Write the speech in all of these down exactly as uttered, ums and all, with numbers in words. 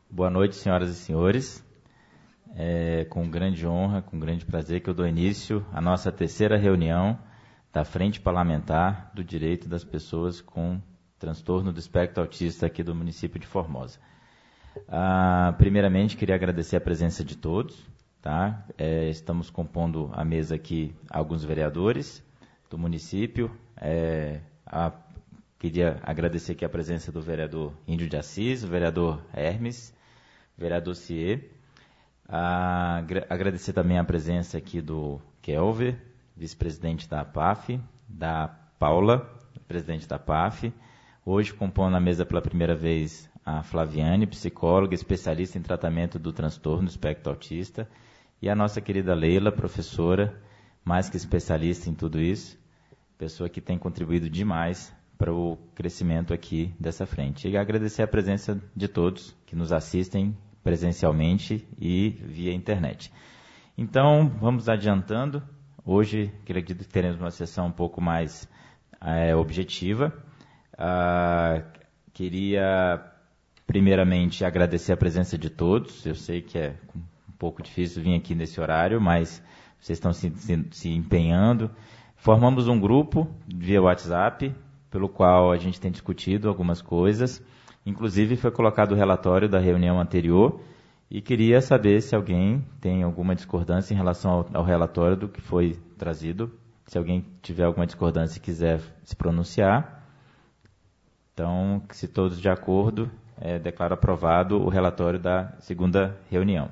Boa noite, senhoras e senhores. É com grande honra, com grande prazer que eu dou início à nossa terceira reunião da Frente Parlamentar do Direito das Pessoas com Transtorno do Espectro Autista aqui do município de Formosa. Ah, primeiramente, queria agradecer a presença de todos. Tá? É, estamos compondo a mesa aqui alguns vereadores do município. É, a, queria agradecer aqui a presença do vereador Índio de Assis, o vereador Hermes, o vereador Cier. A, agradecer também a presença aqui do Kelver, vice-presidente da A P A F, da Paula, presidente da A P A F. Hoje compondo a mesa pela primeira vez a Flaviane, psicóloga, especialista em tratamento do transtorno do espectro autista, e a nossa querida Leila, professora, mais que especialista em tudo isso, pessoa que tem contribuído demais para o crescimento aqui dessa frente. E agradecer a presença de todos que nos assistem presencialmente e via internet. Então, vamos adiantando. Hoje, acredito que teremos uma sessão um pouco mais é, objetiva. Ah, queria, primeiramente, agradecer a presença de todos. Eu sei que é um pouco difícil vir aqui nesse horário, mas vocês estão se, se, se empenhando. Formamos um grupo via WhatsApp, pelo qual a gente tem discutido algumas coisas. Inclusive, foi colocado o relatório da reunião anterior e queria saber se alguém tem alguma discordância em relação ao, ao relatório do que foi trazido. Se alguém tiver alguma discordância e quiser se pronunciar. Então, se todos de acordo, é, declaro aprovado o relatório da segunda reunião.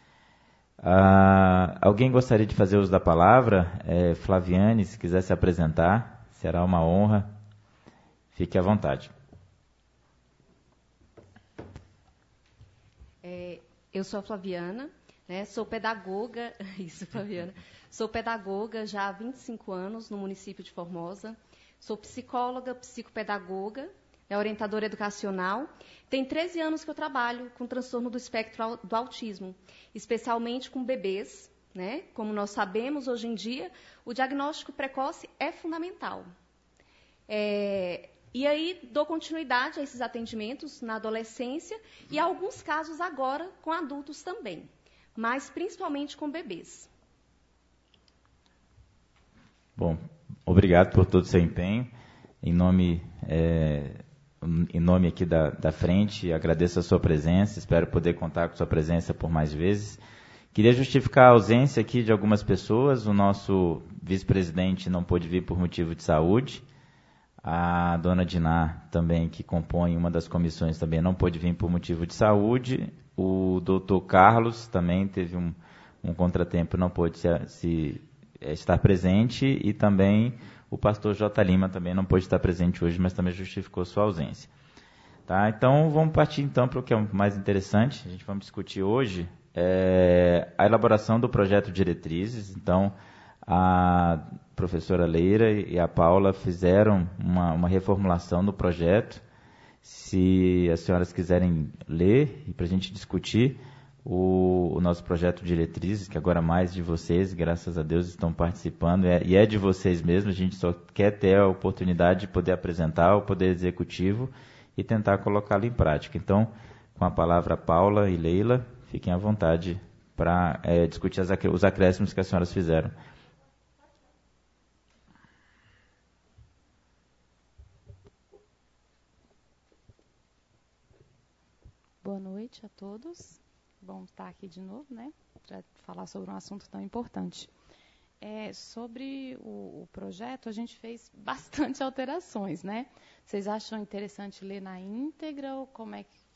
Ah, alguém gostaria de fazer uso da palavra? É, Flaviane, se quiser se apresentar, será uma honra. Fique à vontade. É, eu sou a Flaviana, né, sou pedagoga, isso, Flaviana, sou pedagoga já há vinte e cinco anos no município de Formosa, sou psicóloga, psicopedagoga, né, orientadora educacional. Tem treze anos que eu trabalho com transtorno do espectro do autismo, especialmente com bebês, né? Como nós sabemos, hoje em dia, o diagnóstico precoce é fundamental. É, e aí dou continuidade a esses atendimentos na adolescência e alguns casos agora com adultos também, mas principalmente com bebês. Bom, obrigado por todo o seu empenho. Em nome... É... Em nome aqui da, da frente, agradeço a sua presença, espero poder contar com sua presença por mais vezes. Queria justificar a ausência aqui de algumas pessoas. O nosso vice-presidente não pôde vir por motivo de saúde. A dona Diná, também, que compõe uma das comissões, também não pôde vir por motivo de saúde. O doutor Carlos também teve um, um contratempo, não pôde se, se, estar presente, e também... O pastor J. Lima também não pôde estar presente hoje, mas também justificou sua ausência. Tá? Então, vamos partir então para o que é o mais interessante. A gente vai discutir hoje é, a elaboração do projeto Diretrizes. Então, a professora Leira e a Paula fizeram uma, uma reformulação do projeto. Se as senhoras quiserem ler e para a gente discutir o, o nosso projeto Diretrizes, que agora mais de vocês, graças a Deus, estão participando, é, e é de vocês mesmos. A gente só quer ter a oportunidade de poder apresentar o Poder Executivo e tentar colocá-lo em prática. Então, com a palavra Paula e Leila, fiquem à vontade para é, discutir as, os acréscimos que as senhoras fizeram. Boa noite a todos. Bom estar aqui de novo, né, para falar sobre um assunto tão importante. É, sobre o, o projeto, a gente fez bastante alterações, né? Vocês acham interessante ler na íntegra ou como é que...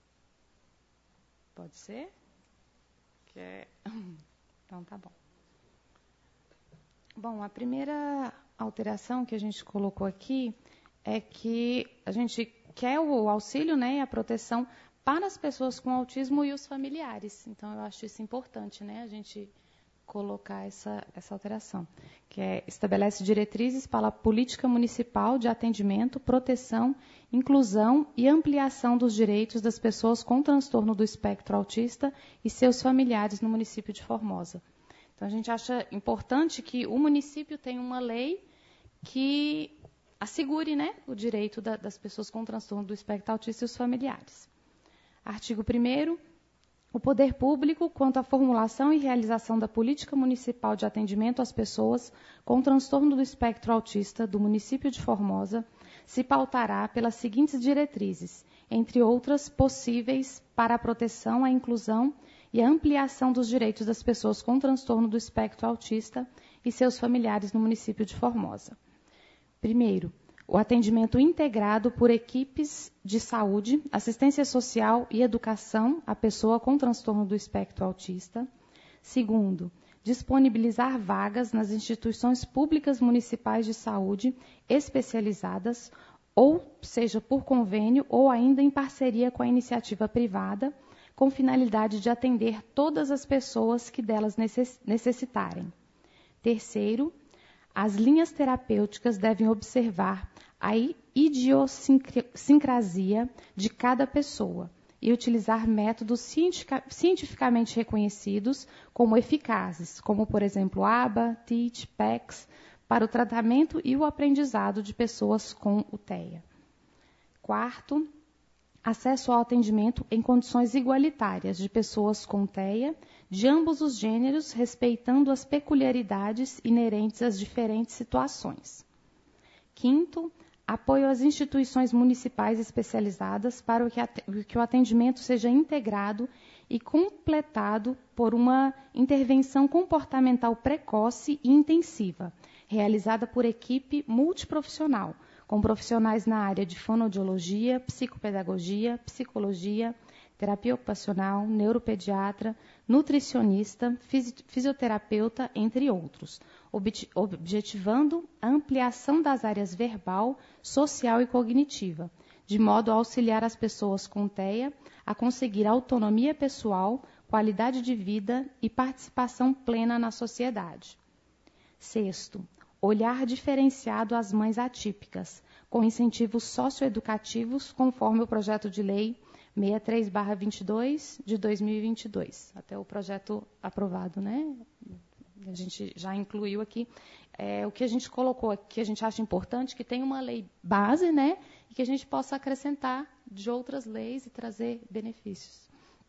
Pode ser? Quer... Então, tá bom. Bom, a primeira alteração que a gente colocou aqui é que a gente quer o auxílio, né, e a proteção para as pessoas com autismo e os familiares. Então, eu acho isso importante, né, a gente colocar essa, essa alteração, que é estabelece diretrizes para a política municipal de atendimento, proteção, inclusão e ampliação dos direitos das pessoas com transtorno do espectro autista e seus familiares no município de Formosa. Então, a gente acha importante que o município tenha uma lei que assegure, né, o direito da, das pessoas com transtorno do espectro autista e os familiares. Artigo primeiro. O poder público, quanto à formulação e realização da política municipal de atendimento às pessoas com transtorno do espectro autista do município de Formosa, se pautará pelas seguintes diretrizes, entre outras possíveis para a proteção, a inclusão e a ampliação dos direitos das pessoas com transtorno do espectro autista e seus familiares no município de Formosa. Primeiro, o atendimento integrado por equipes de saúde, assistência social e educação à pessoa com transtorno do espectro autista. Segundo, disponibilizar vagas nas instituições públicas municipais de saúde especializadas, ou seja, por convênio ou ainda em parceria com a iniciativa privada, com finalidade de atender todas as pessoas que delas necessitarem. Terceiro, as linhas terapêuticas devem observar a idiosincrasia de cada pessoa e utilizar métodos cientificamente reconhecidos como eficazes, como, por exemplo, A B A, T E A C, P E C S, para o tratamento e o aprendizado de pessoas com U T E A. Quarto, acesso ao atendimento em condições igualitárias de pessoas com U T E A, de ambos os gêneros, respeitando as peculiaridades inerentes às diferentes situações. Quinto, apoio às instituições municipais especializadas para que o atendimento seja integrado e completado por uma intervenção comportamental precoce e intensiva, realizada por equipe multiprofissional, com profissionais na área de fonoaudiologia, psicopedagogia, psicologia, terapia ocupacional, neuropediatra, nutricionista, fisioterapeuta, entre outros, objetivando a ampliação das áreas verbal, social e cognitiva, de modo a auxiliar as pessoas com T E A a conseguir autonomia pessoal, qualidade de vida e participação plena na sociedade. Sexto, olhar diferenciado às mães atípicas, com incentivos socioeducativos, conforme o projeto de lei sessenta e três barra vinte e dois de dois mil e vinte e dois, até o projeto aprovado, né? A gente já incluiu aqui é, o que a gente colocou aqui, que a gente acha importante, que tem uma lei base, né? E que a gente possa acrescentar de outras leis e trazer benefícios.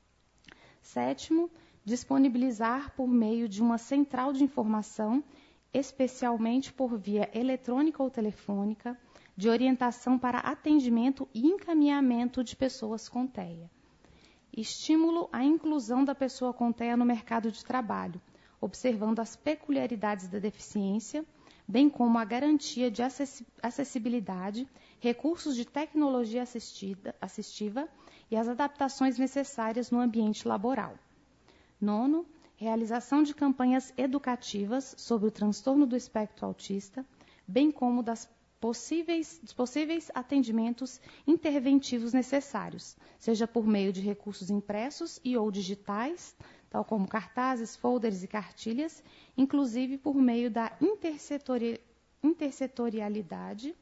Sétimo, disponibilizar por meio de uma central de informação, especialmente por via eletrônica ou telefônica, de orientação para atendimento e encaminhamento de pessoas com T E A. Estímulo à inclusão da pessoa com T E A no mercado de trabalho, observando as peculiaridades da deficiência, bem como a garantia de acessibilidade, recursos de tecnologia assistida, assistiva e as adaptações necessárias no ambiente laboral. Nono, realização de campanhas educativas sobre o transtorno do espectro autista, bem como das possíveis, dos possíveis atendimentos interventivos necessários, seja por meio de recursos impressos e ou digitais, tal como cartazes, folders e cartilhas, inclusive por meio da intersetori- intersetorialidade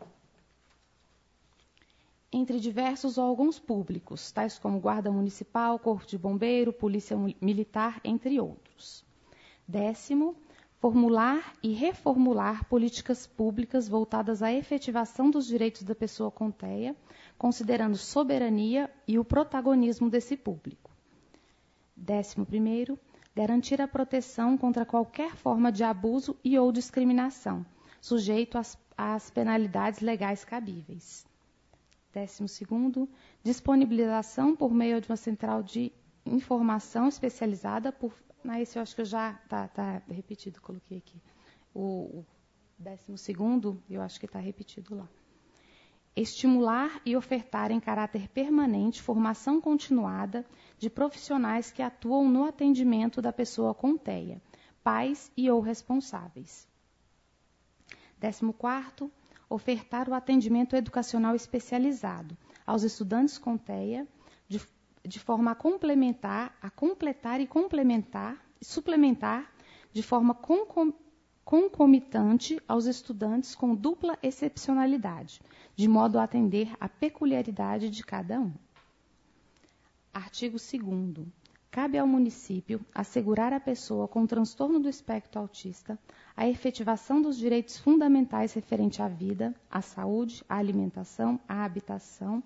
entre diversos órgãos públicos, tais como Guarda Municipal, Corpo de Bombeiro, Polícia Militar, entre outros. Décimo, formular e reformular políticas públicas voltadas à efetivação dos direitos da pessoa com T E A, considerando soberania e o protagonismo desse público. Décimo primeiro, garantir a proteção contra qualquer forma de abuso e ou discriminação, sujeito às, às penalidades legais cabíveis. Décimo segundo, disponibilização por meio de uma central de informação especializada por... Ah, esse eu acho que eu já está tá repetido, coloquei aqui. O, o décimo segundo, eu acho que está repetido lá. Estimular e ofertar em caráter permanente formação continuada de profissionais que atuam no atendimento da pessoa com T E A, pais e ou responsáveis. Décimo quarto, ofertar o atendimento educacional especializado aos estudantes com T E A, de de forma a complementar, a completar e complementar, e suplementar de forma concom, concomitante aos estudantes com dupla excepcionalidade, de modo a atender à peculiaridade de cada um. Artigo segundo. Cabe ao município assegurar à pessoa com transtorno do espectro autista a efetivação dos direitos fundamentais referentes à vida, à saúde, à alimentação, à habitação,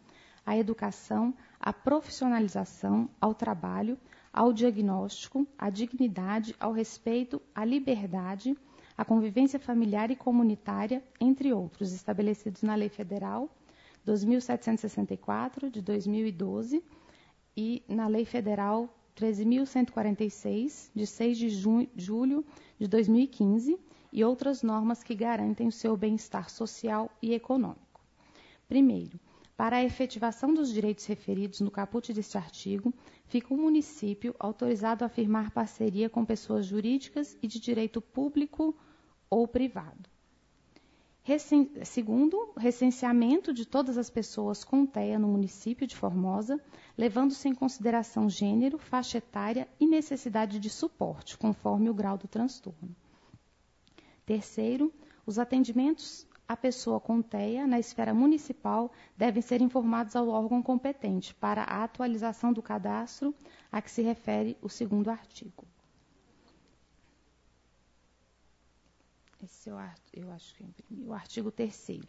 à educação, à profissionalização, ao trabalho, ao diagnóstico, à dignidade, ao respeito, à liberdade, à convivência familiar e comunitária, entre outros, estabelecidos na Lei Federal dois mil setecentos e sessenta e quatro, de dois mil e doze, e na Lei Federal treze mil cento e quarenta e seis, de seis de julho de dois mil e quinze, e outras normas que garantem o seu bem-estar social e econômico. Primeiro, para a efetivação dos direitos referidos no caput deste artigo, fica o município autorizado a firmar parceria com pessoas jurídicas e de direito público ou privado. Recen... Segundo, recenseamento de todas as pessoas com T E A no município de Formosa, levando-se em consideração gênero, faixa etária e necessidade de suporte, conforme o grau do transtorno. Terceiro, os atendimentos à pessoa com T E A na esfera municipal devem ser informados ao órgão competente para a atualização do cadastro a que se refere o segundo artigo. Esse é o, eu acho que eu imprimi, o artigo terceiro.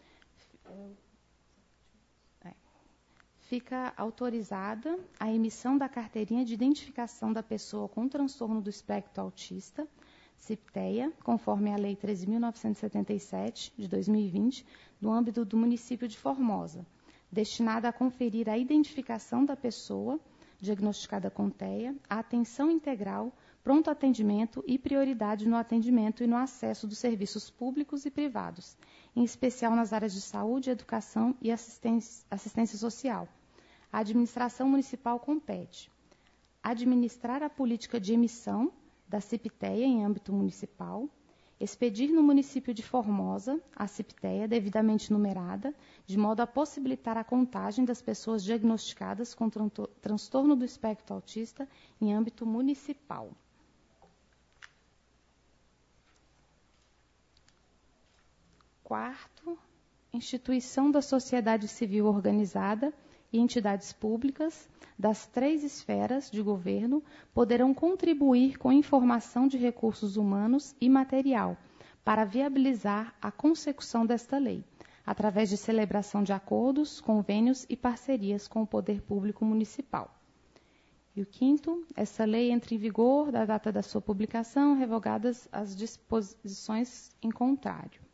É. Fica autorizada a emissão da carteirinha de identificação da pessoa com transtorno do espectro autista, CIPTEA, conforme a Lei treze mil novecentos e setenta e sete, de dois mil e vinte, no âmbito do município de Formosa, destinada a conferir a identificação da pessoa diagnosticada com T E A, a atenção integral, pronto atendimento e prioridade no atendimento e no acesso dos serviços públicos e privados, em especial nas áreas de saúde, educação e assistência, assistência social. A administração municipal compete administrar a política de emissão da CIPTEA em âmbito municipal, expedir no município de Formosa a CIPTEA devidamente numerada, de modo a possibilitar a contagem das pessoas diagnosticadas com transtorno do espectro autista em âmbito municipal. Quarto, instituição da sociedade civil organizada e entidades públicas das três esferas de governo poderão contribuir com informação de recursos humanos e material para viabilizar a consecução desta lei, através de celebração de acordos, convênios e parcerias com o poder público municipal. E o quinto, essa lei entra em vigor da data da sua publicação, revogadas as disposições em contrário.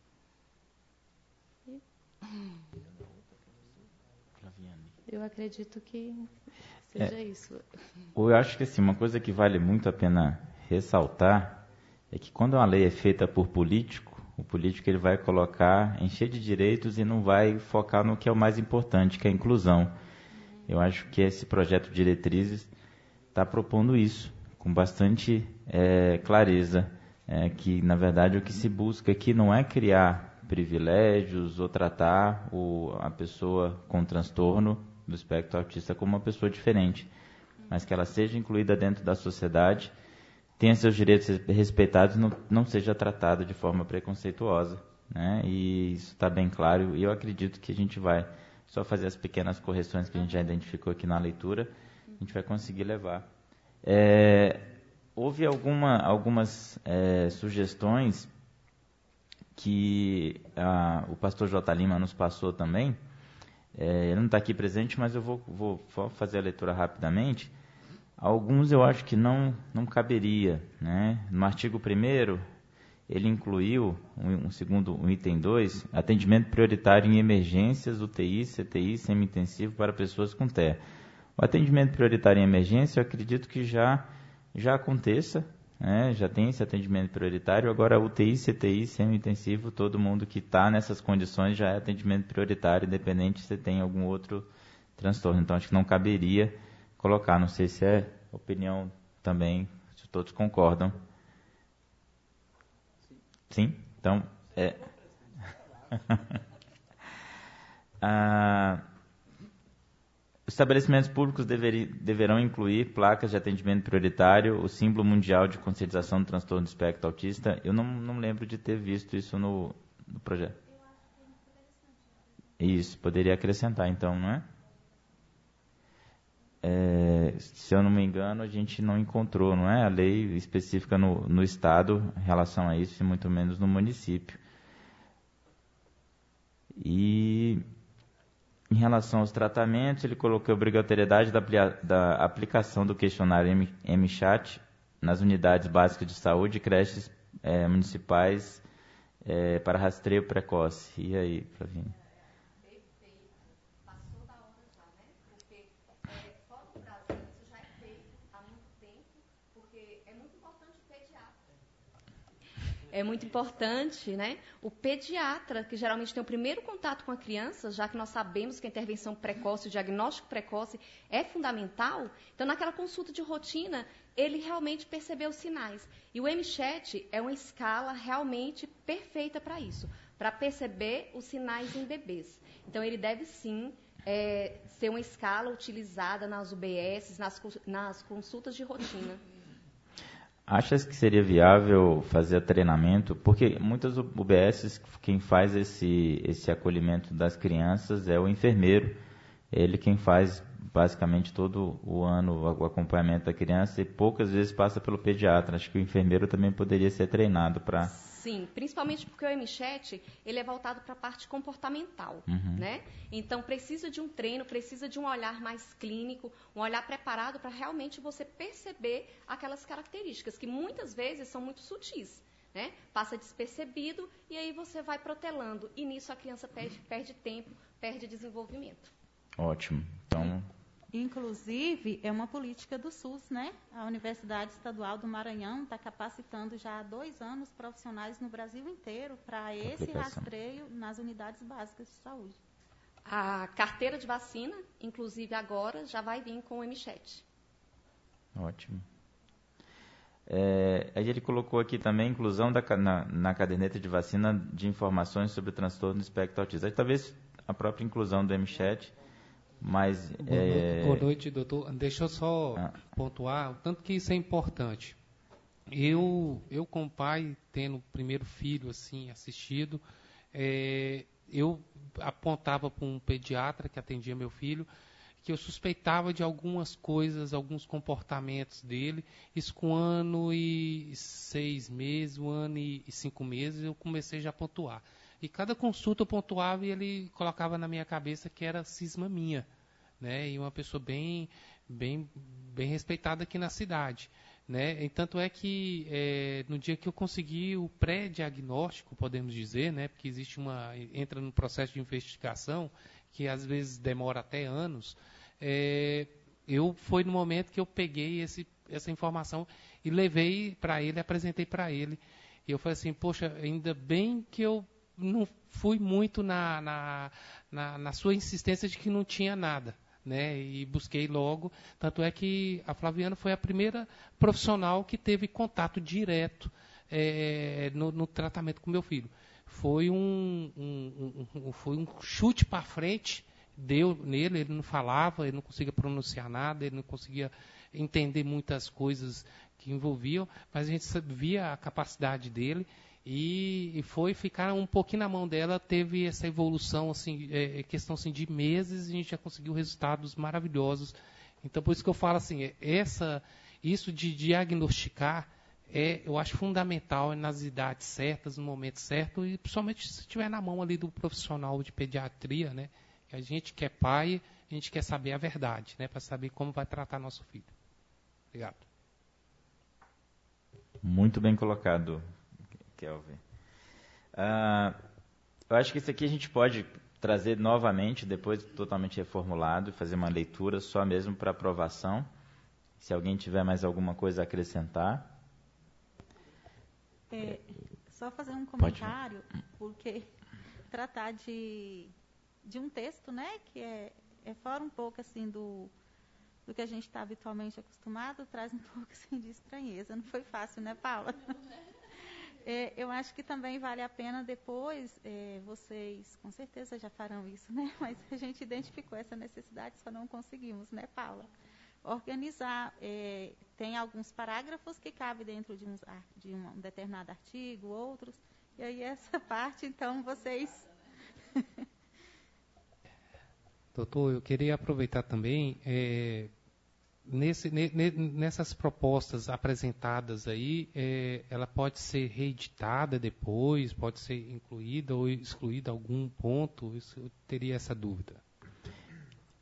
Eu acredito que seja é, isso. Eu acho que assim, uma coisa que vale muito a pena ressaltar é que quando uma lei é feita por político, o político ele vai colocar, encher de direitos e não vai focar no que é o mais importante, que é a inclusão. Eu acho que esse projeto de diretrizes está propondo isso, com bastante é, clareza, é, que na verdade o que se busca aqui não é criar privilégios ou tratar o, a pessoa com transtorno do espectro autista como uma pessoa diferente, mas que ela seja incluída dentro da sociedade, tenha seus direitos respeitados e não, não seja tratada de forma preconceituosa, né? E isso está bem claro, e eu acredito que a gente vai só fazer as pequenas correções que a gente já identificou aqui na leitura, a gente vai conseguir levar. É, houve alguma, algumas é, sugestões que a, o pastor J. Lima nos passou também. É, ele não está aqui presente, mas eu vou, vou fazer a leitura rapidamente. Alguns eu acho que não, não caberia, né? No artigo primeiro, ele incluiu, um, um segundo, um item dois, atendimento prioritário em emergências, U T I, C T I, semi-intensivo para pessoas com T E A. O atendimento prioritário em emergência, eu acredito que já, já aconteça, né? Já tem esse atendimento prioritário. Agora, U T I, C T I, semi-intensivo, todo mundo que está nessas condições já é atendimento prioritário, independente se você tem algum outro transtorno. Então, acho que não caberia colocar. Não sei se é opinião também, se todos concordam. Sim? Então, é... ah, os estabelecimentos públicos deveri, deverão incluir placas de atendimento prioritário, o símbolo mundial de conscientização do transtorno do espectro autista. Eu não, não lembro de ter visto isso no, no projeto. Isso, poderia acrescentar então, não é? É, se eu não me engano, a gente não encontrou, não é? A lei específica no, no Estado em relação a isso, e muito menos no município. E Em relação aos tratamentos, ele colocou a obrigatoriedade da, da aplicação do questionário M C H A T nas unidades básicas de saúde e creches é, municipais é, para rastreio precoce. E aí, Flavinha? Passou da hora já, né? Porque é, fora do Brasil isso já é feito há muito tempo, porque é muito importante o pediatra. É muito importante, né? O pediatra, que geralmente tem o primeiro contato com a criança, já que nós sabemos que a intervenção precoce, o diagnóstico precoce é fundamental. Então, naquela consulta de rotina, ele realmente percebeu os sinais. E o M C H A T é uma escala realmente perfeita para isso, para perceber os sinais em bebês. Então, ele deve sim é, ser uma escala utilizada nas U B S, nas, nas consultas de rotina. Achas que seria viável fazer treinamento? Porque muitas U B S, quem faz esse, esse acolhimento das crianças é o enfermeiro. Ele quem faz basicamente todo o ano o acompanhamento da criança e poucas vezes passa pelo pediatra. Acho que o enfermeiro também poderia ser treinado para... Sim, principalmente porque o M C H A T ele é voltado para a parte comportamental, Uhum. né? Então, precisa de um treino, precisa de um olhar mais clínico, um olhar preparado para realmente você perceber aquelas características que muitas vezes são muito sutis, né? Passa despercebido e aí você vai protelando e nisso a criança perde, perde tempo, perde desenvolvimento. Ótimo. Então... Inclusive, é uma política do SUS, né? A Universidade Estadual do Maranhão está capacitando já há dois anos profissionais no Brasil inteiro para esse rastreio nas unidades básicas de saúde. A carteira de vacina, inclusive agora, já vai vir com o M C H A T. Ótimo. É, aí ele colocou aqui também a inclusão da, na, na caderneta de vacina de informações sobre o transtorno do espectro autista. Aí, talvez a própria inclusão do M C H A T. Mas, boa, é... boa noite, doutor. Deixa eu só ah. pontuar o tanto que isso é importante. Eu, eu como pai, tendo o primeiro filho assim assistido, é, eu apontava para um pediatra que atendia meu filho, que eu suspeitava de algumas coisas, alguns comportamentos dele. Isso com um ano e seis meses, um ano e cinco meses, eu comecei já a pontuar. E cada consulta eu pontuava e ele colocava na minha cabeça que era cisma minha, né? E uma pessoa bem, bem, bem respeitada aqui na cidade, né? E tanto é que é, no dia que eu consegui o pré-diagnóstico, podemos dizer, né? Porque existe uma, entra no processo de investigação que às vezes demora até anos. É, eu foi no momento que eu peguei esse, essa informação e levei para ele, apresentei para ele. E eu falei assim, poxa, ainda bem que eu não fui muito na, na, na, na sua insistência de que não tinha nada, né? E busquei logo. Tanto é que a Flaviana foi a primeira profissional que teve contato direto é, no, no tratamento com meu filho. Foi um, um, um, foi um chute para frente, deu nele, ele não falava, ele não conseguia pronunciar nada, ele não conseguia entender muitas coisas que envolviam, mas a gente via a capacidade dele. E, e foi ficar um pouquinho na mão dela, teve essa evolução, assim, é, questão assim, de meses, e a gente já conseguiu resultados maravilhosos. Então, por isso que eu falo assim, essa, isso de diagnosticar, é, eu acho fundamental nas idades certas, no momento certo, e principalmente se estiver na mão ali do profissional de pediatria, né? Que a gente que é pai, a gente quer saber a verdade, né? Para saber como vai tratar nosso filho. Obrigado. Muito bem colocado, Kelvin. Uh, eu acho que isso aqui a gente pode trazer novamente, depois totalmente reformulado, e fazer uma leitura só mesmo para aprovação. Se alguém tiver mais alguma coisa a acrescentar. É, só fazer um comentário, porque tratar de, de um texto, né, que é, é fora um pouco assim do, do que a gente está habitualmente acostumado, traz um pouco assim, de estranheza. Não foi fácil, né, Paula? É, eu acho que também vale a pena depois, é, vocês com certeza já farão isso, né? Mas a gente identificou essa necessidade, só não conseguimos, né, Paula? Organizar, é, tem alguns parágrafos que cabem dentro de, uns, de um determinado artigo, outros, e aí essa parte, então, vocês... Doutor, eu queria aproveitar também... É... Nesse, nessas propostas apresentadas aí, é, ela pode ser reeditada depois, pode ser incluída ou excluída algum ponto? Isso, eu teria essa dúvida.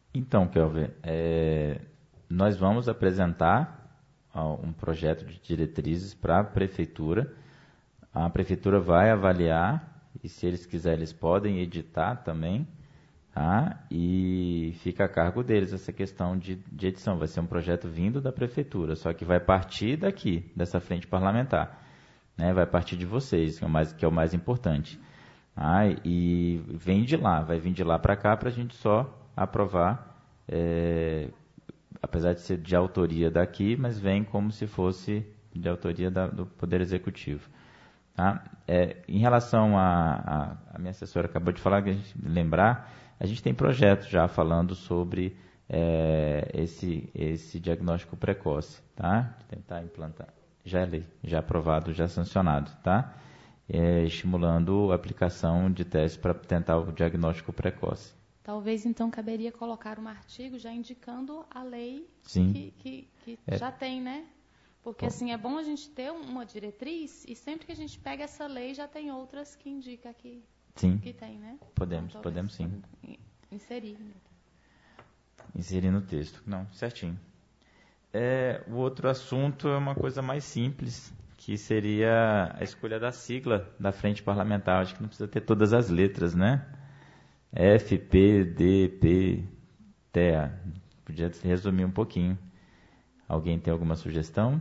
Então, Kelvin, é, nós vamos apresentar ó, um projeto de diretrizes para a prefeitura. A prefeitura vai avaliar e, se eles quiserem, eles podem editar também, tá? E fica a cargo deles essa questão de, de edição. Vai ser um projeto vindo da prefeitura, só que vai partir daqui, dessa frente parlamentar, né? Vai partir de vocês, que é o mais, que é o mais importante. Tá? E vem de lá, vai vir de lá para cá para a gente só aprovar, é, apesar de ser de autoria daqui, mas vem como se fosse de autoria da, do Poder Executivo. Tá? É, em relação a, a, a minha assessora acabou de falar, que a gente lembrar, a gente tem projetos já falando sobre é, esse, esse diagnóstico precoce, tá? Tentar implantar. Já é lei, já aprovado, já sancionado, tá? É, estimulando a aplicação de testes para tentar o diagnóstico precoce. Talvez, então, caberia colocar um artigo já indicando a lei Sim. que, que, que é. já tem, né? Porque, bom, assim, é bom a gente ter uma diretriz e sempre que a gente pega essa lei já tem outras que indicam que, sim. que tem, né? Podemos, então, podemos sim. Inserir. Inserir no texto. Não, certinho. É, o outro assunto é uma coisa mais simples, que seria a escolha da sigla da frente parlamentar. Acho que não precisa ter todas as letras, né? F, P, D, P, T, A. Podia resumir um pouquinho. Alguém tem alguma sugestão?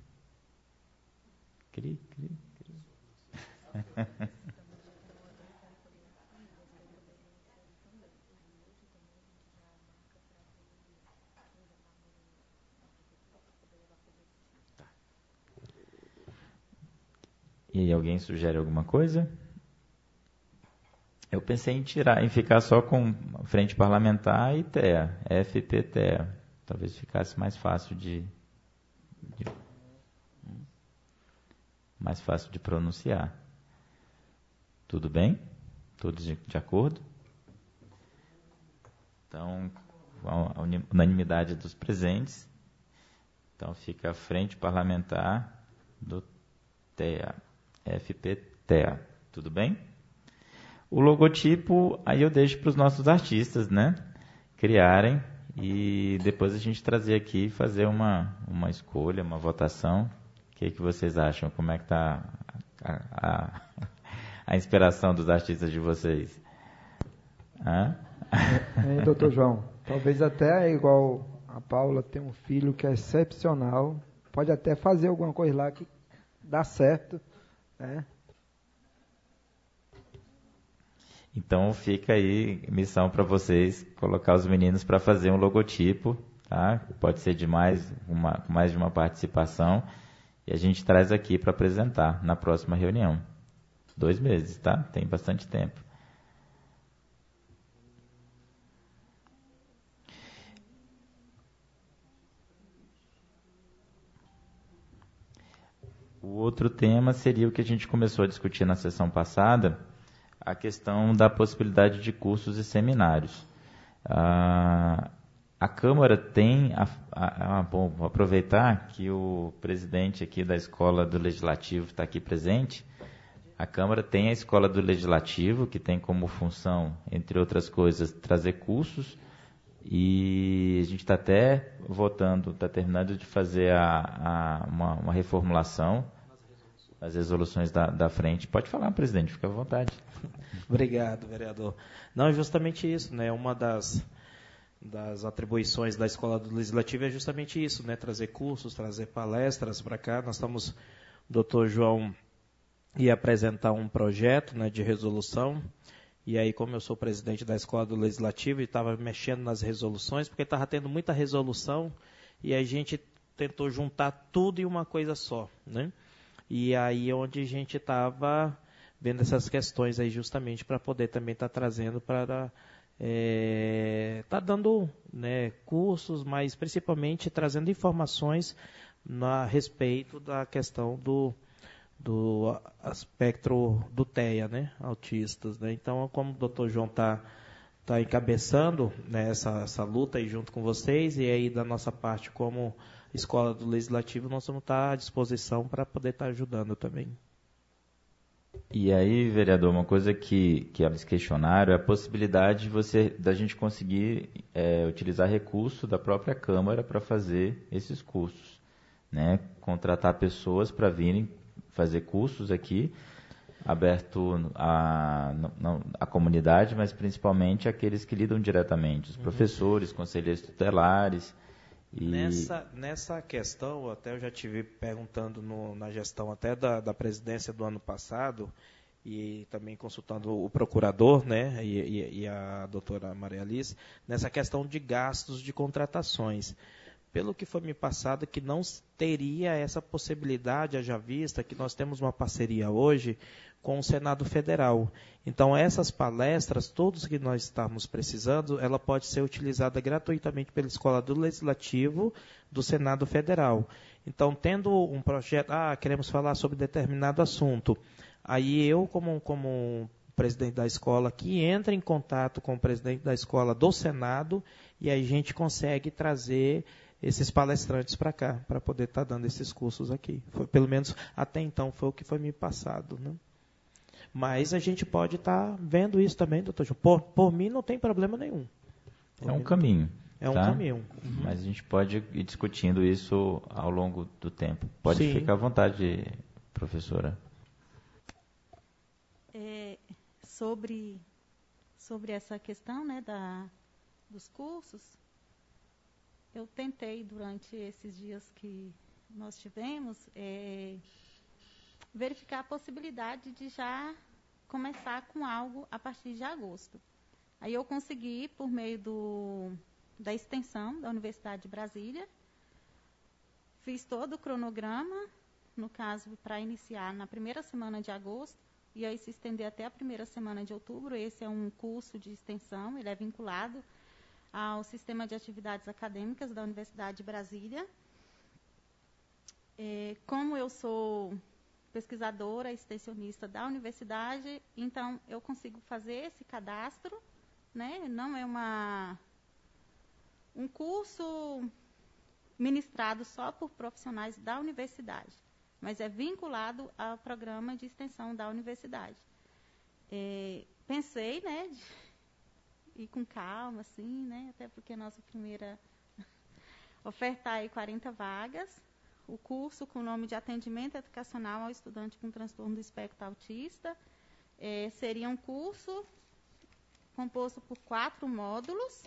Cri, cri, cri. E aí, alguém sugere alguma coisa? Eu pensei em tirar, em ficar só com frente parlamentar e T E A, F P T E A. Talvez ficasse mais fácil de, de mais fácil de pronunciar. Tudo bem? Todos de, de acordo? Então, a unanimidade dos presentes. Então, fica a frente parlamentar do T E A, F P T E A. Tudo bem? O logotipo, aí eu deixo para os nossos artistas, né? Criarem e depois a gente trazer aqui e fazer uma, uma escolha, uma votação. O que, que vocês acham? Como é que está a, a, a inspiração dos artistas de vocês? Hã? Hein, doutor João? Talvez até igual a Paula tem um filho que é excepcional. Pode até fazer alguma coisa lá que dá certo, né? Então fica aí missão para vocês colocar os meninos para fazer um logotipo, tá? Pode ser de mais, uma, mais de uma participação e a gente traz aqui para apresentar na próxima reunião. Dois meses, tá? Tem bastante tempo. O outro tema seria o que a gente começou a discutir na sessão passada, a questão da possibilidade de cursos e seminários. Ah, a Câmara tem, a, a, a, bom, vou aproveitar que o presidente aqui da Escola do Legislativo está aqui presente. A Câmara tem a Escola do Legislativo, que tem como função, entre outras coisas, trazer cursos, e a gente está até votando, está terminando de fazer a, a, uma, uma reformulação as resoluções da, da frente. Pode falar, presidente, fica à vontade. Obrigado, vereador. Não, é justamente isso, né? Uma das, das atribuições da Escola do Legislativo é justamente isso, né? Trazer cursos, trazer palestras para cá. Nós estamos, o doutor João ia apresentar um projeto, né, de resolução, e aí, como eu sou presidente da Escola do Legislativo, e estava mexendo nas resoluções, porque estava tendo muita resolução, e a gente tentou juntar tudo em uma coisa só, né? E aí onde a gente estava vendo essas questões aí justamente para poder também estar tá trazendo para é, tá dando, né, cursos, mas principalmente trazendo informações a respeito da questão do, do aspecto do T E A, né, autistas, né? Então, como o doutor João está tá encabeçando, né, essa, essa luta aí junto com vocês, e aí da nossa parte como Escola do Legislativo, nós vamos estar à disposição para poder estar ajudando também. E aí, vereador, uma coisa que, que eles questionaram é a possibilidade de você, da gente conseguir é, utilizar recurso da própria Câmara para fazer esses cursos, né? Contratar pessoas para virem fazer cursos aqui, aberto à a, a comunidade, mas principalmente aqueles que lidam diretamente, os uhum. professores, conselheiros tutelares. E... Nessa, nessa questão, até eu já tive perguntando no, na gestão até da, da presidência do ano passado, e também consultando o procurador, né, e, e, e a doutora Maria Alice, nessa questão de gastos de contratações. Pelo que foi me passado, que não teria essa possibilidade, haja vista que nós temos uma parceria hoje com o Senado Federal. Então, essas palestras, todos que nós estamos precisando, ela pode ser utilizada gratuitamente pela Escola do Legislativo do Senado Federal. Então, tendo um projeto, ah, queremos falar sobre determinado assunto, aí eu, como, como presidente da escola, que entra em contato com o presidente da escola do Senado, e aí a gente consegue trazer esses palestrantes para cá, para poder estar tá dando esses cursos aqui. Foi, pelo menos até então foi o que foi me passado, né? Mas a gente pode estar tá vendo isso também, doutor João. Por, por mim não tem problema nenhum. Por é um caminho. É um tá? caminho. Uhum. Mas a gente pode ir discutindo isso ao longo do tempo. Pode Sim. ficar à vontade, professora. É, sobre, sobre essa questão, né, da, dos cursos, eu tentei, durante esses dias que nós tivemos, é, verificar a possibilidade de já começar com algo a partir de agosto. Aí eu consegui, por meio do, da extensão da Universidade de Brasília, fiz todo o cronograma, no caso, para iniciar na primeira semana de agosto, e aí se estender até a primeira semana de outubro. Esse é um curso de extensão, ele é vinculado ao Sistema de Atividades Acadêmicas da Universidade de Brasília. É, como eu sou pesquisadora, extensionista da universidade, então eu consigo fazer esse cadastro, né? Não é uma, um curso ministrado só por profissionais da universidade, mas é vinculado ao programa de extensão da universidade. É, pensei, né, de ir com calma, assim, né, até porque a nossa primeira ofertar aí quarenta vagas. O curso com o nome de Atendimento Educacional ao Estudante com Transtorno do Espectro Autista. É, seria um curso composto por quatro módulos,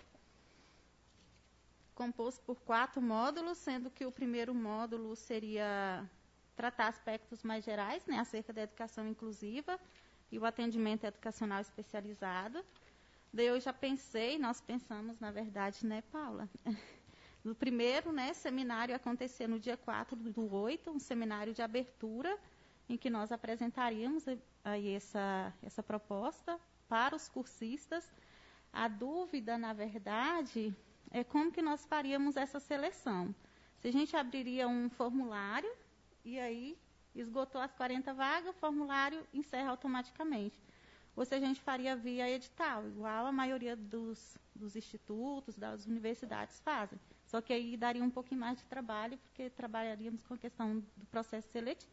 composto por quatro módulos, sendo que o primeiro módulo seria tratar aspectos mais gerais, né, acerca da educação inclusiva e o atendimento educacional especializado. Daí eu já pensei, nós pensamos, na verdade, né, Paula? No primeiro, né, seminário acontecer no dia quatro do oito, um seminário de abertura, em que nós apresentaríamos aí essa, essa proposta para os cursistas. A dúvida, na verdade, é como que nós faríamos essa seleção. Se a gente abriria um formulário, e aí esgotou as quarenta vagas, o formulário encerra automaticamente. Ou se a gente faria via edital, igual a maioria dos, dos institutos, das universidades fazem. Só que aí daria um pouquinho mais de trabalho, porque trabalharíamos com a questão do processo seletivo.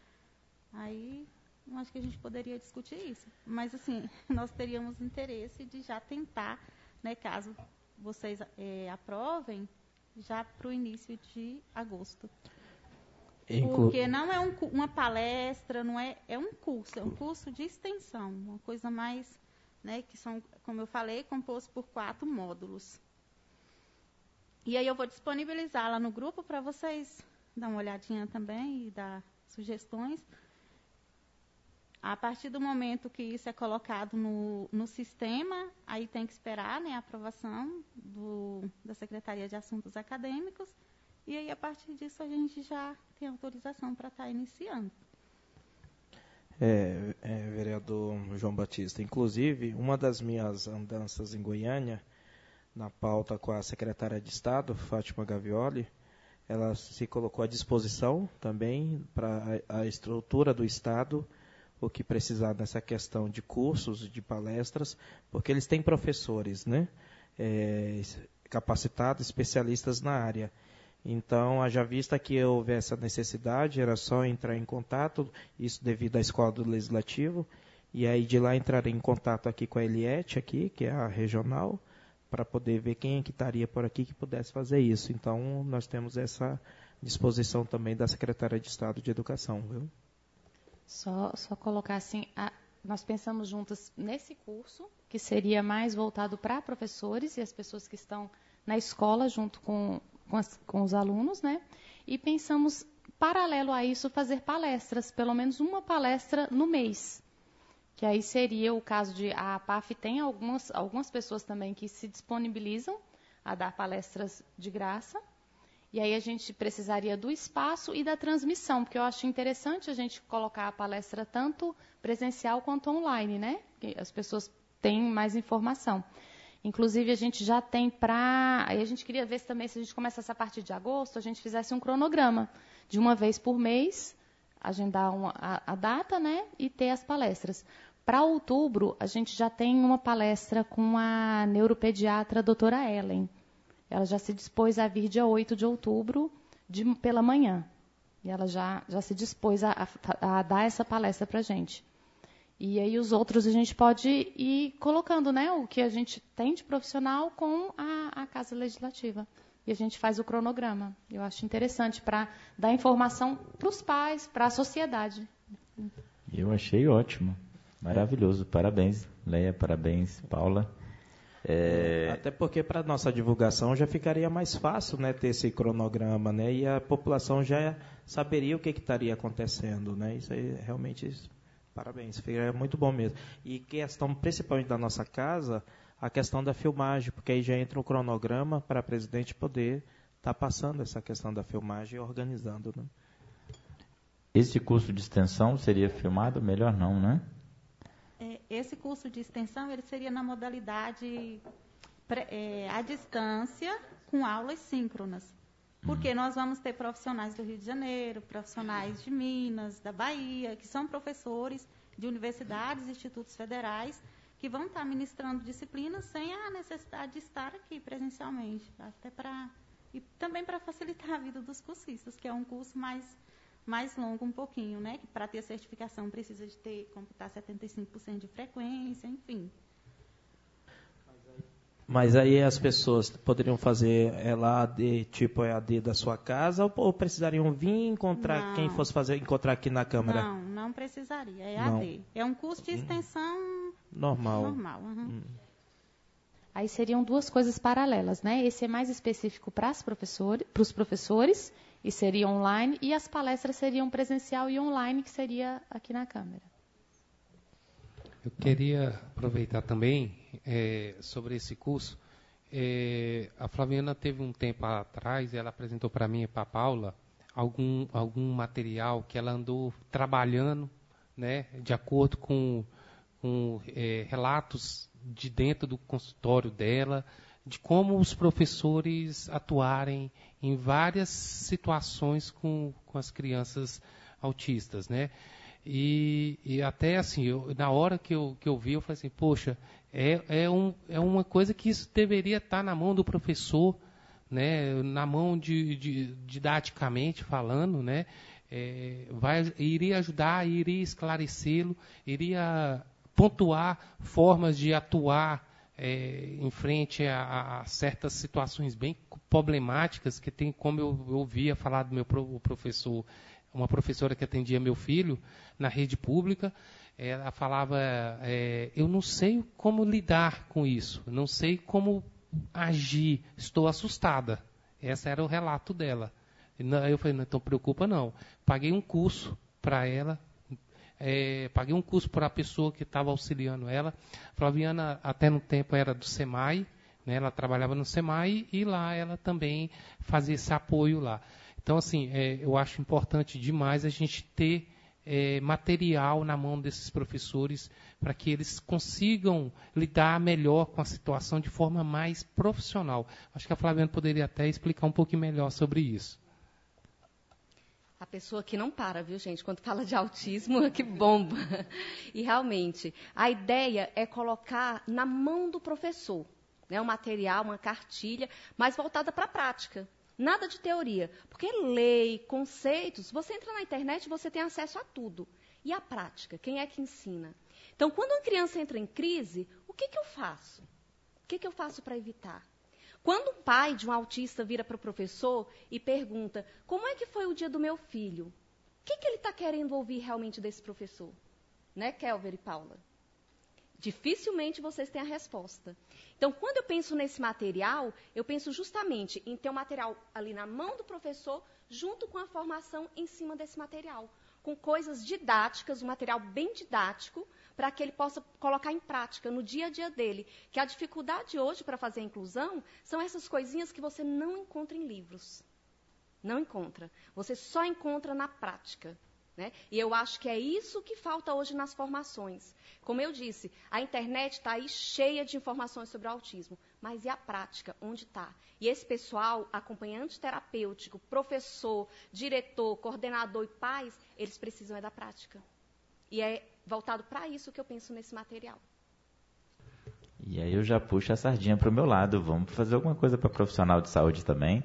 Aí, eu acho que a gente poderia discutir isso. Mas, assim, nós teríamos interesse de já tentar, né, caso vocês é, aprovem, já para o início de agosto. Inclu... Porque não é um, uma palestra, não é, é um curso, é um curso de extensão, uma coisa mais, né, que são, como eu falei, composto por quatro módulos. E aí eu vou disponibilizar lá no grupo para vocês dar uma olhadinha também e dar sugestões. A partir do momento que isso é colocado no, no sistema, aí tem que esperar, né, a aprovação do, da Secretaria de Assuntos Acadêmicos. E aí, a partir disso, a gente já tem autorização para estar iniciando. É, é, vereador João Batista, inclusive, uma das minhas andanças em Goiânia, na pauta com a secretária de Estado, Fátima Gavioli, ela se colocou à disposição também para a, a estrutura do Estado, o que precisar nessa questão de cursos, de palestras, porque eles têm professores, né, é, capacitados, especialistas na área. Então, haja vista que houve essa necessidade, era só entrar em contato, isso devido à Escola do Legislativo, e aí de lá entrarei em contato aqui com a Eliette, aqui, que é a regional, para poder ver quem é que estaria por aqui que pudesse fazer isso. Então, nós temos essa disposição também da Secretaria de Estado de Educação, viu? Só, só colocar assim, a, nós pensamos juntas nesse curso, que seria mais voltado para professores e as pessoas que estão na escola junto com, com, as, com os alunos, né? E pensamos, paralelo a isso, fazer palestras, pelo menos uma palestra no mês. Que aí seria o caso de, a P A F tem algumas, algumas pessoas também que se disponibilizam a dar palestras de graça. E aí a gente precisaria do espaço e da transmissão, porque eu acho interessante a gente colocar a palestra tanto presencial quanto online, né? Que as pessoas têm mais informação. Inclusive, a gente já tem para... Aí a gente queria ver se também, se a gente começasse a partir de agosto, a gente fizesse um cronograma de uma vez por mês, agendar uma, a, a data, né? E ter as palestras. Para outubro, a gente já tem uma palestra com a neuropediatra doutora Ellen. Ela já se dispôs a vir dia oito de outubro, de, pela manhã. E ela já, já se dispôs a, a, a dar essa palestra para a gente. E aí os outros a gente pode ir colocando, né, o que a gente tem de profissional com a, a Casa Legislativa. E a gente faz o cronograma. Eu acho interessante para dar informação para os pais, para a sociedade. Eu achei ótimo. Maravilhoso. Parabéns, Leia. Parabéns, Paula. É... Até porque para nossa divulgação já ficaria mais fácil, né, ter esse cronograma, né, e a população já saberia o que, que estaria acontecendo, né? Isso aí realmente, parabéns, ficaria muito bom mesmo. E questão principalmente da nossa casa, a questão da filmagem, porque aí já entra o cronograma para a presidente poder estar tá passando essa questão da filmagem e organizando, né? Esse curso de extensão seria filmado? Melhor não, né? Esse curso de extensão ele seria na modalidade é, à distância, com aulas síncronas. Porque nós vamos ter profissionais do Rio de Janeiro, profissionais de Minas, da Bahia, que são professores de universidades e institutos federais, que vão estar ministrando disciplinas sem a necessidade de estar aqui presencialmente. Até para, e também para facilitar a vida dos cursistas, que é um curso mais... mais longo um pouquinho, né? Que para ter certificação precisa de ter, computar setenta e cinco por cento de frequência, enfim. Mas aí as pessoas poderiam fazer ela A D, tipo E A D da sua casa, ou, ou precisariam vir encontrar não. quem fosse fazer, encontrar aqui na Câmara? Não, não precisaria, é E A D. Não. É um curso de extensão normal. normal uhum. hum. Aí seriam duas coisas paralelas, né? Esse é mais específico para os professores, para os professores, e seria online, e as palestras seriam presencial e online, que seria aqui na Câmara. Eu queria aproveitar também é, sobre esse curso. É, a Flaviana teve um tempo atrás, ela apresentou para mim e para a Paula algum, algum material que ela andou trabalhando, né, de acordo com, com é, relatos de dentro do consultório dela, de como os professores atuarem em várias situações com, com as crianças autistas, né? E, e até assim, eu, na hora que eu, que eu vi, eu falei assim, poxa, é, é, um, é uma coisa que isso deveria estar na mão do professor, né? Na mão de, de didaticamente falando, né? É, vai, iria ajudar, iria esclarecê-lo, iria pontuar formas de atuar É, em frente a, a certas situações bem problemáticas que tem, como eu, eu ouvia falar do meu pro, o professor, uma professora que atendia meu filho na rede pública, ela falava, é, eu não sei como lidar com isso, não sei como agir, estou assustada. Esse era o relato dela. Eu falei, não, então preocupa não. Paguei um curso para ela, É, paguei um curso para a pessoa que estava auxiliando ela. Flaviana, até no tempo, era do SEMAI, né, ela trabalhava no SEMAI e lá ela também fazia esse apoio lá. Então, assim, é, eu acho importante demais a gente ter é, material na mão desses professores para que eles consigam lidar melhor com a situação de forma mais profissional. Acho que a Flaviana poderia até explicar um pouquinho melhor sobre isso. A pessoa que não para, viu, gente? Quando fala de autismo, que bomba. E, realmente, a ideia é colocar na mão do professor, né, um material, uma cartilha, mas voltada para a prática. Nada de teoria. Porque lei, conceitos, você entra na internet e você tem acesso a tudo. E a prática? Quem é que ensina? Então, quando uma criança entra em crise, o que, que eu faço? O que, que eu faço para evitar? Quando um pai de um autista vira para o professor e pergunta, como é que foi o dia do meu filho? O que, que ele está querendo ouvir realmente desse professor? Né, Kelver e Paula? Dificilmente vocês têm a resposta. Então, quando eu penso nesse material, eu penso justamente em ter o material ali na mão do professor, junto com a formação em cima desse material, com coisas didáticas, um material bem didático, para que ele possa colocar em prática no dia a dia dele. Que a dificuldade hoje para fazer a inclusão são essas coisinhas que você não encontra em livros. Não encontra. Você só encontra na prática. Né? E eu acho que é isso que falta hoje nas formações. Como eu disse, a internet está aí cheia de informações sobre o autismo, mas e a prática? Onde está? E esse pessoal, acompanhante terapêutico, professor, diretor, coordenador e pais, eles precisam é da prática. E é voltado para isso que eu penso nesse material. E aí eu já puxo a sardinha para o meu lado. Vamos fazer alguma coisa para profissional de saúde também?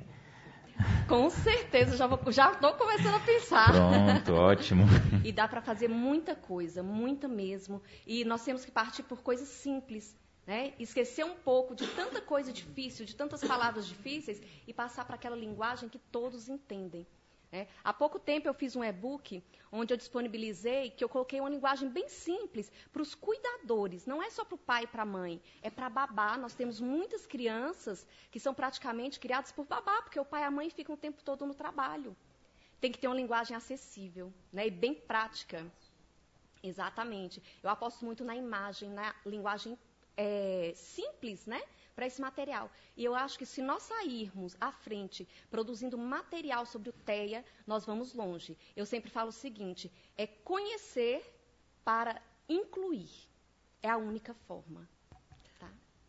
Com certeza, já vou, já estou começando a pensar. Pronto, ótimo. E dá para fazer muita coisa, muita mesmo. E nós temos que partir por coisas simples, né? Esquecer um pouco de tanta coisa difícil, de tantas palavras difíceis e passar para aquela linguagem que todos entendem. É, há pouco tempo eu fiz um e-book onde eu disponibilizei, que eu coloquei uma linguagem bem simples para os cuidadores. Não é só para o pai e para a mãe, é para a babá. Nós temos muitas crianças que são praticamente criadas por babá, porque o pai e a mãe ficam o tempo todo no trabalho. Tem que ter uma linguagem acessível, né, e bem prática. Exatamente. Eu aposto muito na imagem, na linguagem é, simples, né? Para esse material. E eu acho que se nós sairmos à frente produzindo material sobre o T E A, nós vamos longe. Eu sempre falo o seguinte, é conhecer para incluir. É a única forma. Tá?